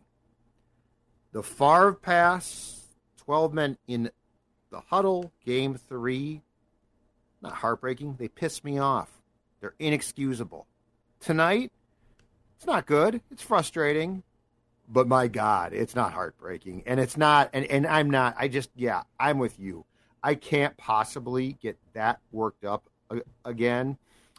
S3: The Favre pass, 12 men in the huddle, Game 3, not heartbreaking. They pissed me off. They're inexcusable. Tonight, it's not good. It's frustrating. But my God, it's not heartbreaking. And it's not, and I'm not, I'm with you. I can't possibly get that worked up again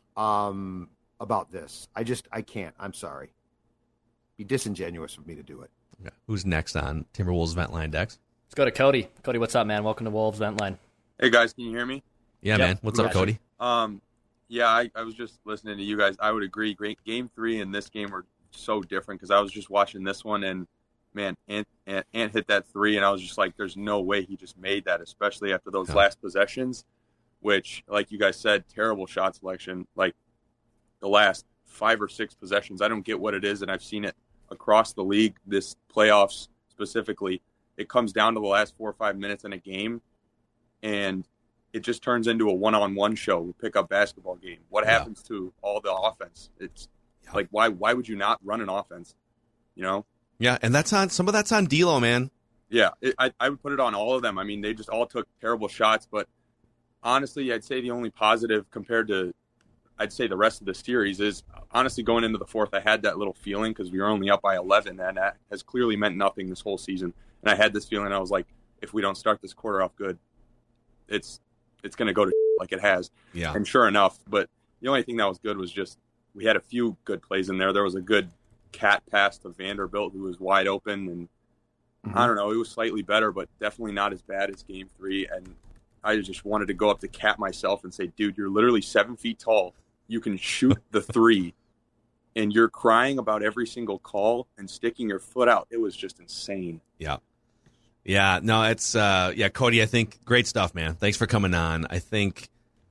S3: about this. I can't. I'm sorry. Be disingenuous of me to do it.
S2: Okay. Who's next on Timberwolves Vent Line, Dex?
S4: Let's go to Cody. Cody, what's up, man? Welcome to Wolves vent line.
S10: Hey guys, can you hear me?
S2: Yeah, man. What's up, Cody?
S10: Yeah, I was just listening to you guys. I would agree. Great Game 3 and this game were so different because I was just watching this one and man, Ant hit that 3 and I was just like, there's no way he just made that, especially after those last possessions, which, like you guys said, terrible shot selection. Like the last 5 or 6 possessions, I don't get what it is, and I've seen it across the league this playoffs specifically. It comes down to the last 4 or 5 minutes in a game, and it just turns into a one-on-one show, a pickup basketball game. What happens to all the offense? It's like, why would you not run an offense? You know?
S2: Yeah, and some of that's on D'Lo, man.
S10: Yeah, I would put it on all of them. I mean, they just all took terrible shots, but honestly, I'd say the only positive compared to, I'd say the rest of the series is honestly going into the fourth, I had that little feeling because we were only up by 11, and that has clearly meant nothing this whole season. And I had this feeling, I was like, if we don't start this quarter off good, it's going to go to like it has.
S2: Yeah.
S10: And sure enough, but the only thing that was good was just we had a few good plays in there. There was a good cat pass to Vanderbilt who was wide open, and I don't know, it was slightly better, but definitely not as bad as Game 3. And I just wanted to go up to Cat myself and say, dude, you're literally 7 feet tall. You can shoot the 3, and you're crying about every single call and sticking your foot out. It was just insane.
S2: Yeah. Yeah, no, it's, Cody, I think great stuff, man. Thanks for coming on. I think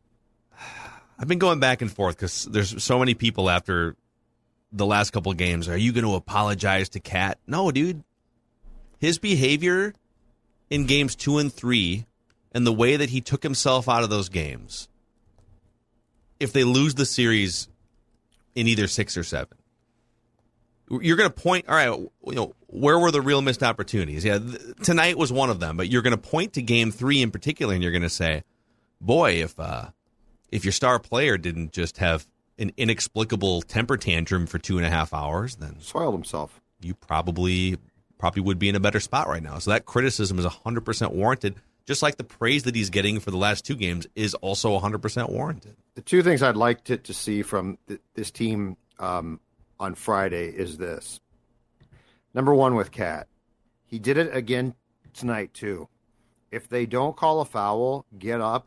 S2: I've been going back and forth because there's so many people after the last couple of games. Are you going to apologize to Cat? No, dude. His behavior in games 2 and 3 and the way that he took himself out of those games, if they lose the series in either 6 or 7, you're going to point, all right, where were the real missed opportunities? Yeah, tonight was one of them, but you're going to point to Game 3 in particular, and you're going to say, boy, if your star player didn't just have an inexplicable temper tantrum for 2.5 hours, then
S3: soiled himself.
S2: You probably would be in a better spot right now. So that criticism is 100% warranted, just like the praise that he's getting for the last 2 games is also 100% warranted.
S3: The 2 things I'd like to see from this team on Friday is this. Number 1 with Cat. He did it again tonight, too. If they don't call a foul, get up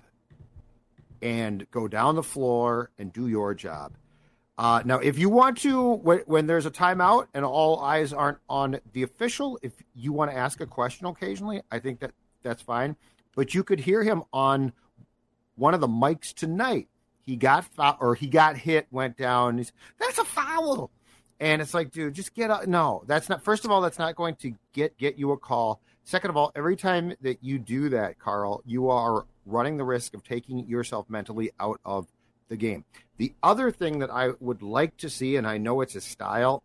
S3: and go down the floor and do your job. Now, if you want to, when there's a timeout and all eyes aren't on the official, if you want to ask a question occasionally, I think that's fine. But you could hear him on one of the mics tonight. He got hit, went down. He's, that's a foul. And it's like, dude, just get up. No, that's not. First of all, that's not going to get you a call. Second of all, every time that you do that, Carl, you are running the risk of taking yourself mentally out of the game. The other thing that I would like to see, and I know it's his style,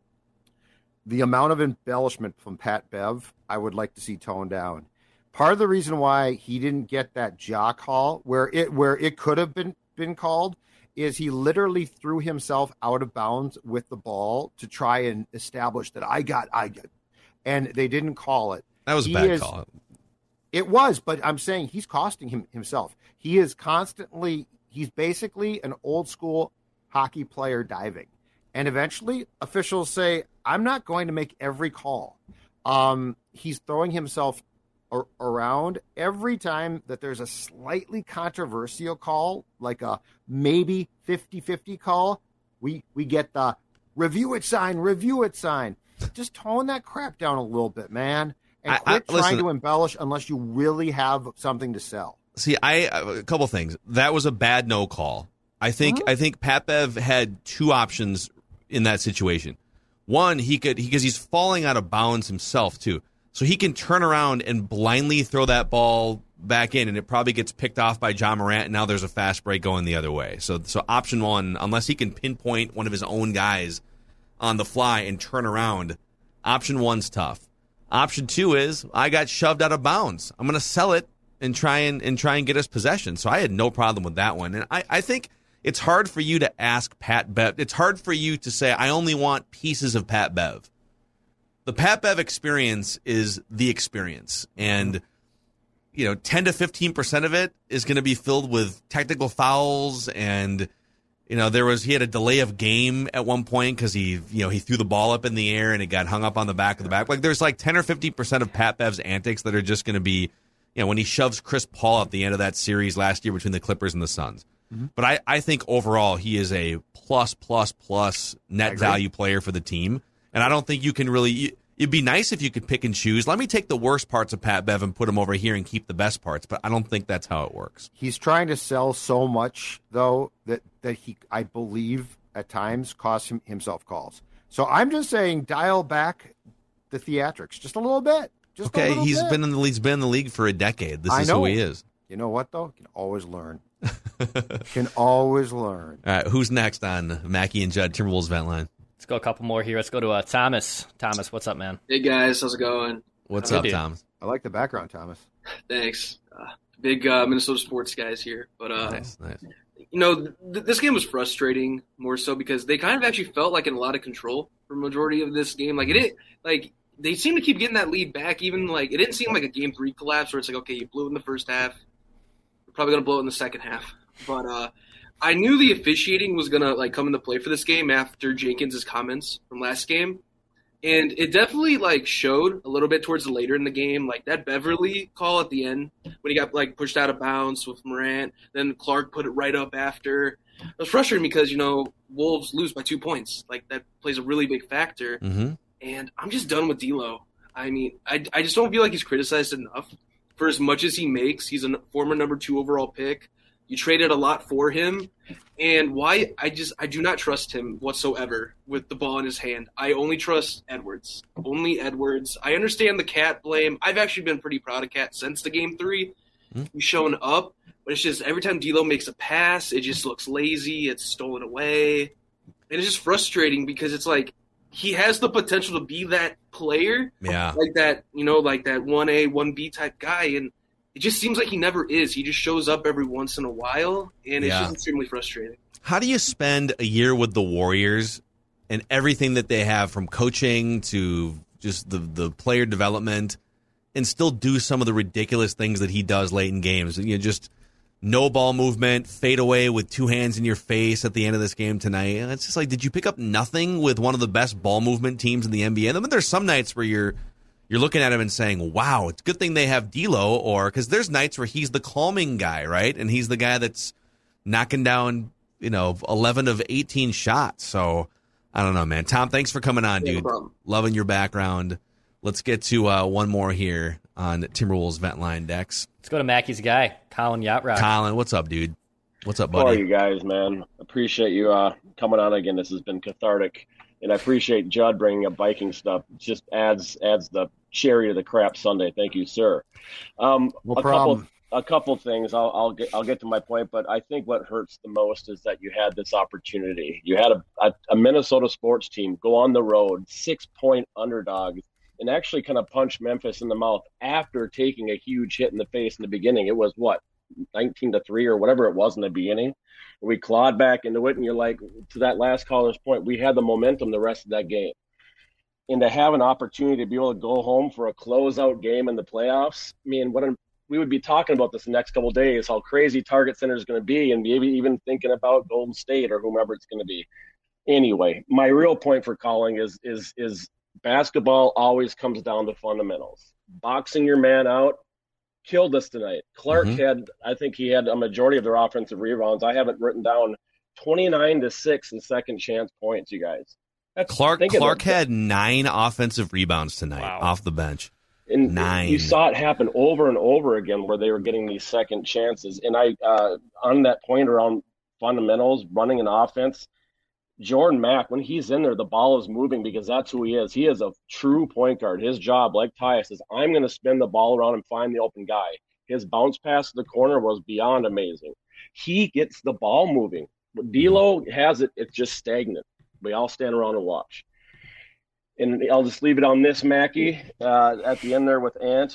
S3: the amount of embellishment from Pat Bev, I would like to see toned down. Part of the reason why he didn't get that jaw call where it could have been called is he literally threw himself out of bounds with the ball to try and establish that I got, and they didn't call it.
S2: That was a bad call.
S3: It was, but I'm saying he's costing himself. He's basically an old school hockey player diving. And eventually officials say, I'm not going to make every call. He's throwing himself around every time that there's a slightly controversial call, like a maybe 50-50 call. We get the review it sign. Just tone that crap down a little bit, man. And quit trying to embellish unless you really have something to sell.
S2: See, a couple things. That was a bad no call. I think Pat Bev had 2 options in that situation. One, because he's falling out of bounds himself too, so he can turn around and blindly throw that ball back in, and it probably gets picked off by John Morant. And now there's a fast break going the other way. So option 1, unless he can pinpoint one of his own guys on the fly and turn around, option 1's tough. Option 2 is I got shoved out of bounds. I'm going to sell it and try and get us possession. So I had no problem with that one. And I think it's hard for you to ask Pat Bev. It's hard for you to say, I only want pieces of Pat Bev. The Pat Bev experience is the experience. And, 10 to 15% of it is going to be filled with technical fouls. And, he had a delay of game at one point because he threw the ball up in the air and it got hung up on the back of the back. Like there's like 10 or 50% of Pat Bev's antics that are just going to be, when he shoves Chris Paul at the end of that series last year between the Clippers and the Suns. Mm-hmm. But I think overall he is a plus net value player for the team. And I don't think you can really – it'd be nice if you could pick and choose. Let me take the worst parts of Pat Bev and put them over here and keep the best parts. But I don't think that's how it works.
S3: He's trying to sell so much, though, that he, I believe, at times costs himself calls. So I'm just saying dial back the theatrics just a little bit.
S2: He's been in the league for a decade. This is who he is.
S3: You know what, though? You can always learn. All
S2: right, who's next on Mackey and Judd, Timberwolves Vent Line?
S4: Let's go a couple more here. Let's go to Thomas. Thomas, what's up, man?
S11: Hey, guys. How's it going?
S2: What's up, Thomas?
S3: I like the background, Thomas.
S11: Thanks. Big Minnesota sports guys here. But,
S2: nice.
S11: This game was frustrating more so because they kind of actually felt like in a lot of control for the majority of this game. They seem to keep getting that lead back. Even it didn't seem like a Game 3 collapse where it's like, okay, you blew it in the first half. You're probably going to blow it in the second half. But I knew the officiating was going to come into play for this game after Jenkins' comments from last game. And it definitely showed a little bit towards later in the game. That Beverly call at the end when he got pushed out of bounds with Morant. Then Clark put it right up after. It was frustrating because, Wolves lose by 2 points. That plays a really big factor.
S2: Mm-hmm.
S11: And I'm just done with D'Lo. I mean, I just don't feel like he's criticized enough. For as much as he makes, he's a former number 2 overall pick. You traded a lot for him. And why? I do not trust him whatsoever with the ball in his hand. I only trust Edwards. Only Edwards. I understand the Cat blame. I've actually been pretty proud of Cat since the Game 3. He's shown up. But it's just every time D'Lo makes a pass, it just looks lazy. It's stolen away. And it's just frustrating because it's he has the potential to be that player.
S2: Yeah.
S11: Like that, like that 1A, 1B type guy. And it just seems like he never is. He just shows up every once in a while, and it's just extremely frustrating.
S2: How do you spend a year with the Warriors and everything that they have from coaching to just the player development and still do some of the ridiculous things that he does late in games? Just no ball movement, fade away with two hands in your face at the end of this game tonight. And it's just like, did you pick up nothing with one of the best ball movement teams in the NBA? I mean, there's some nights where you're looking at him and saying, wow, it's a good thing they have D'Lo, or because there's nights where he's the calming guy, right? And he's the guy that's knocking down, 11 of 18 shots. So I don't know, man. Tom, thanks for coming on, dude.
S11: No
S2: Loving your background. Let's get to one more here on Timberwolves Vent Line, Dex.
S4: Let's go to Mackey's guy, Colin Yacht-Rock.
S2: Colin, what's up, dude? What's up, buddy?
S12: How are you guys, man? Appreciate you coming on again. This has been cathartic. And I appreciate Judd bringing up Viking stuff. It just adds the cherry to the crap Sunday. Thank you, sir.
S3: No problem.
S12: A couple things. I'll get to my point, but I think what hurts the most is that you had this opportunity. You had a Minnesota sports team go on the road, 6-point underdogs, and actually kind of punch Memphis in the mouth after taking a huge hit in the face in the beginning. It was 19-3 or whatever it was in the beginning. We clawed back into it, and you're like, to that last caller's point, we had the momentum the rest of that game. And to have an opportunity to be able to go home for a closeout game in the playoffs, I mean, we would be talking about this the next couple of days, how crazy Target Center is going to be, and maybe even thinking about Golden State or whomever it's going to be. Anyway, my real point for calling is basketball always comes down to fundamentals. Boxing your man out killed us tonight. Clark I think he had a majority of their offensive rebounds. I have it written down 29-6 in second chance points, you guys.
S2: Clark had 9 offensive rebounds tonight off the bench.
S12: And
S2: 9.
S12: You saw it happen over and over again where they were getting these second chances. And I on that point around fundamentals, running an offense, Jordan Mack, when he's in there, the ball is moving because that's who he is. He is a true point guard. His job, like Tyus, is I'm going to spin the ball around and find the open guy. His bounce pass to the corner was beyond amazing. He gets the ball moving. D'Lo has it, it's just stagnant. We all stand around and watch. And I'll just leave it on this, Mackie, at the end there with Ant.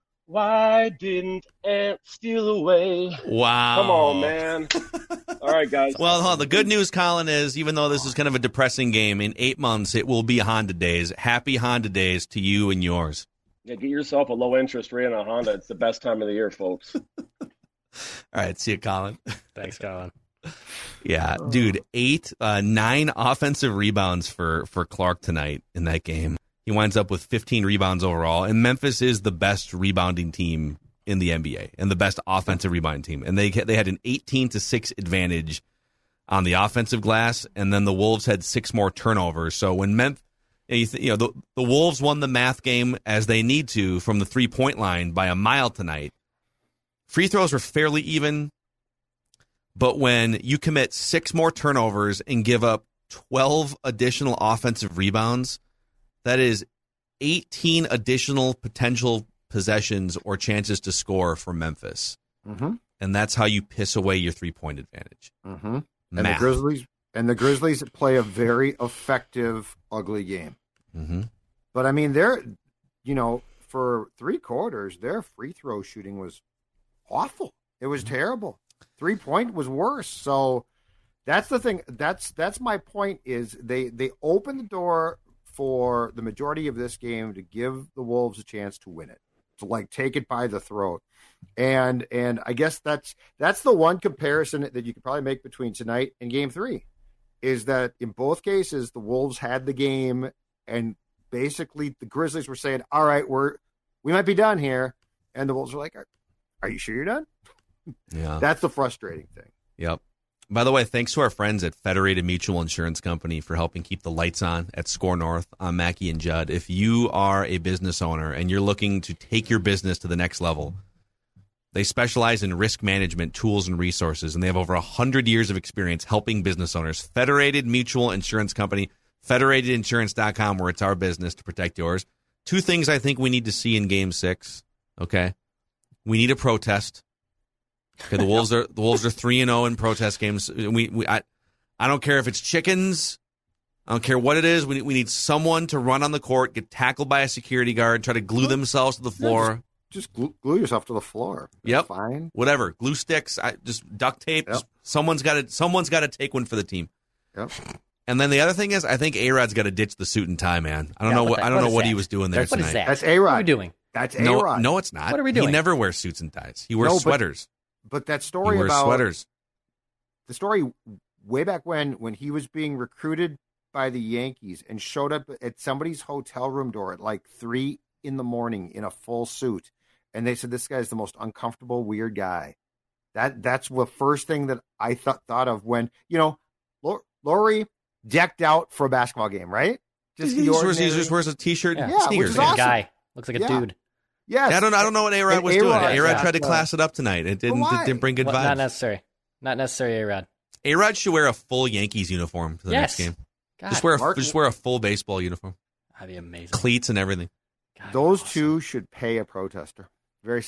S12: Why didn't Ant steal away?
S2: Wow.
S12: Come on, man. All right, guys.
S2: Well, the good news, Colin, is even though this is kind of a depressing game, in 8 months it will be Honda Days. Happy Honda Days to you and yours.
S12: Yeah, get yourself a low interest rate on a Honda. It's the best time of the year, folks.
S2: All right, see you, Colin.
S4: Thanks, Colin.
S2: Yeah, dude, 9 offensive rebounds for Clark tonight in that game. He winds up with 15 rebounds overall, and Memphis is the best rebounding team in the NBA and the best offensive rebounding team. And they had an 18-6 advantage on the offensive glass, and then the Wolves had 6 more turnovers. So when the Wolves won the math game as they need to from the 3-point line by a mile tonight. Free throws were fairly even, but when you commit 6 more turnovers and give up 12 additional offensive rebounds, that is 18 additional potential possessions or chances to score for Memphis.
S3: Mm-hmm.
S2: And that's how you piss away your 3-point advantage.
S3: Mm-hmm. And the Grizzlies play a very effective, ugly game.
S2: Mm-hmm.
S3: But I mean, for 3 quarters, their free throw shooting was awful. It was terrible. 3-point was worse. So that's the thing. That's my point. Is they opened the door for the majority of this game to give the Wolves a chance to win it, to take it by the throat. And I guess that's the one comparison that you could probably make between tonight and Game 3, is that in both cases the Wolves had the game, and basically the Grizzlies were saying, "All right, we might be done here," and the Wolves were like, "Are you sure you're done?"
S2: Yeah,
S3: that's the frustrating thing.
S2: Yep. By the way, thanks to our friends at Federated Mutual Insurance Company for helping keep the lights on at Score North. I'm Mackie and Judd. If you are a business owner and you're looking to take your business to the next level, they specialize in risk management tools and resources, and they have over 100 years of experience helping business owners. Federated Mutual Insurance Company, federatedinsurance.com, where it's our business to protect yours. 2 things I think we need to see in Game 6, okay? We need a protest. Okay, the Wolves are 3-0 in protest games. I don't care if it's chickens. I don't care what it is. We need someone to run on the court, get tackled by a security guard, try to glue themselves to the floor.
S3: Just glue yourself to the floor.
S2: Yep.
S3: Fine.
S2: Whatever. Glue sticks. Just duct tape.
S3: Yep.
S2: Someone's got to take one for the team.
S3: Yep.
S2: And then the other thing is, I think A-Rod's got to ditch the suit and tie, man. I don't know what he was doing there
S4: What
S2: tonight.
S4: is that?
S3: That's A-Rod.
S4: What are we doing?
S3: That's A-Rod.
S2: No, it's not.
S4: What are we doing?
S2: He never wears suits and ties. He wears sweaters.
S3: But that story
S2: He wears
S3: about
S2: sweaters.
S3: the story way back when he was being recruited by the Yankees and showed up at somebody's hotel room door at like 3 a.m. in a full suit, and they said this guy's the most uncomfortable, weird guy. That's the first thing that I thought of when Laurie decked out for a basketball game, right?
S2: He just wears a t-shirt and
S3: Yeah,
S2: sneakers.
S3: which is
S4: Like
S3: awesome.
S4: a guy. Looks like a dude.
S3: Yes.
S2: I don't know what A-Rod
S3: And
S2: was doing.
S3: A-Rod,
S2: A-Rod tried to class it up tonight. It didn't bring good
S4: Well,
S2: vibes.
S4: not necessary. Not necessary, A-Rod.
S2: A-Rod should wear a full Yankees uniform for the next game.
S4: God,
S2: Just wear a full baseball uniform.
S4: That'd be amazing.
S2: Cleats and everything.
S4: God,
S3: Those
S4: awesome.
S3: two should pay a protester. Very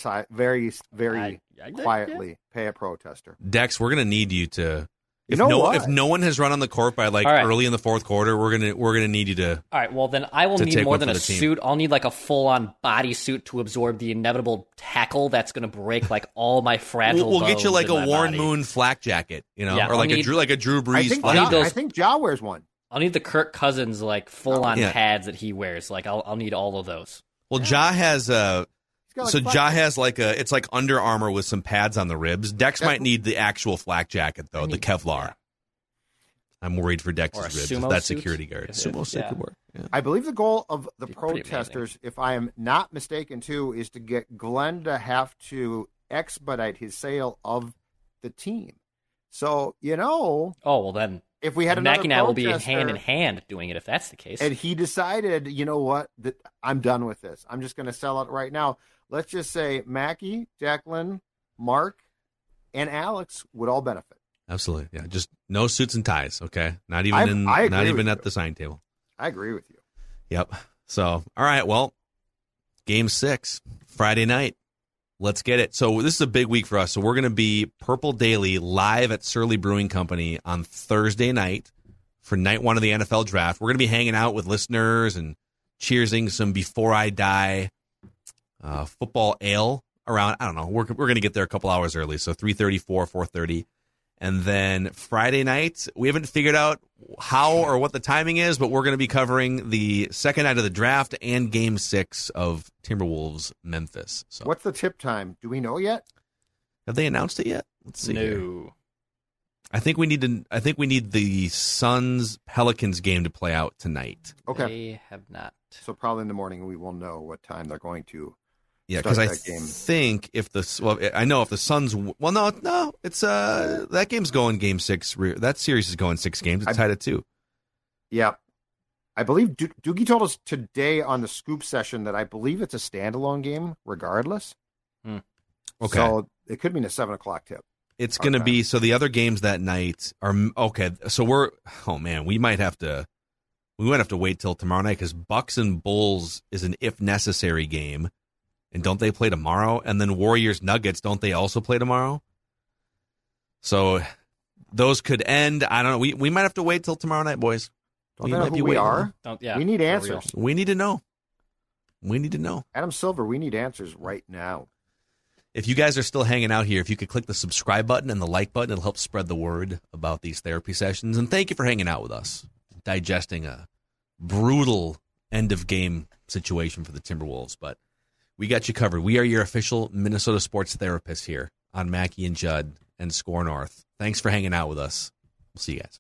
S3: quietly pay a protester.
S2: Dex, we're gonna need you to. If
S3: what?
S2: no one has run on the court by
S4: All right.
S2: early in the fourth quarter, we're gonna need you to.
S4: All right, well, then I will
S2: to
S4: need
S2: take
S4: more
S2: one
S4: than
S2: for
S4: a
S2: the team.
S4: suit. I'll need like a full-on bodysuit to absorb the inevitable tackle that's going to break like all my fragile
S2: We'll get you
S4: bones
S2: like
S4: in
S2: a
S4: my
S2: Warren
S4: body.
S2: Moon flak jacket,
S4: Yeah,
S2: or
S4: I'll
S2: like
S4: need-
S2: a Drew Brees flak
S4: Ja-
S2: jacket.
S3: I think Ja wears one.
S4: I'll need the Kirk Cousins like full-on
S2: Yeah.
S4: pads that he wears. Like I'll need all of those.
S2: Well, Ja has
S3: got, like,
S2: so
S3: flak
S2: Ja
S3: jacket.
S2: has it's like Under Armour with some pads on the ribs. Dex might need the actual flak jacket though, the Kevlar.
S4: yeah.
S2: I'm worried for Dex's
S4: Or a
S2: ribs.
S4: sumo
S2: If that
S4: suit.
S2: security guard.
S4: If-
S2: Sumo suit
S4: yeah.
S2: could work. Yeah.
S3: I believe the goal of the
S4: Be pretty
S3: protesters, if I am not mistaken, too, is to get Glenn to have to expedite his sale of the team. So,
S4: Oh well, then
S3: if we had another
S4: Mackie and I will be
S3: protester,
S4: hand in hand doing it if that's the case.
S3: and he decided, you know what, that I'm done with this. I'm just going to sell it right now. Let's just say Mackie, Declan, Mark, and Alex would all benefit.
S2: Absolutely. Yeah. Just no suits and ties. Okay. Not even
S3: I agree
S2: not even
S3: with
S2: at
S3: you.
S2: the sign table.
S3: I agree with you.
S2: Yep. So, all right. Well, game 6, Friday night. Let's get it. So this is a big week for us. So we're going to be Purple Daily live at Surly Brewing Company on Thursday night for night 1 of the NFL draft. We're going to be hanging out with listeners and cheersing some Before I Die football ale around. I don't know. We're going to get there a couple hours early. So 3:30, 4:30. And then Friday night, we haven't figured out how or what the timing is, but we're going to be covering the second night of the draft and game 6 of Timberwolves Memphis. So
S3: What's the tip time? Do we know yet?
S2: have they announced it yet? Let's see. here.
S4: no.
S2: I think we need the Suns Pelicans game to play out tonight.
S3: Okay.
S4: They have not.
S3: So probably in the morning we will know what time they're going to.
S2: Yeah,
S3: start
S2: because I
S3: that game.
S2: think I know if the Suns. Well, no, it's that game's going game 6. That series is going 6 games. It's tied at 2.
S3: Yeah. I believe Doogie told us today on the scoop session that I believe it's a standalone game regardless.
S2: Okay.
S3: So it could mean a 7:00 tip.
S2: It's going to be, so the other games that night are, okay, so we might have to wait till tomorrow night because Bucks and Bulls is an if necessary game. And don't they play tomorrow? And then Warriors Nuggets, don't they also play tomorrow? So those could end. I don't know. We might have to wait till tomorrow night, boys.
S3: Don't they know who we are? We need answers.
S2: We need to know. We need to know.
S3: Adam Silver, we need answers right now.
S2: If you guys are still hanging out here, if you could click the subscribe button and the like button, it'll help spread the word about these therapy sessions. And thank you for hanging out with us, digesting a brutal end of game situation for the Timberwolves. But we got you covered. We are your official Minnesota sports therapists here on Mackie and Judd and Score North. Thanks for hanging out with us. We'll see you guys.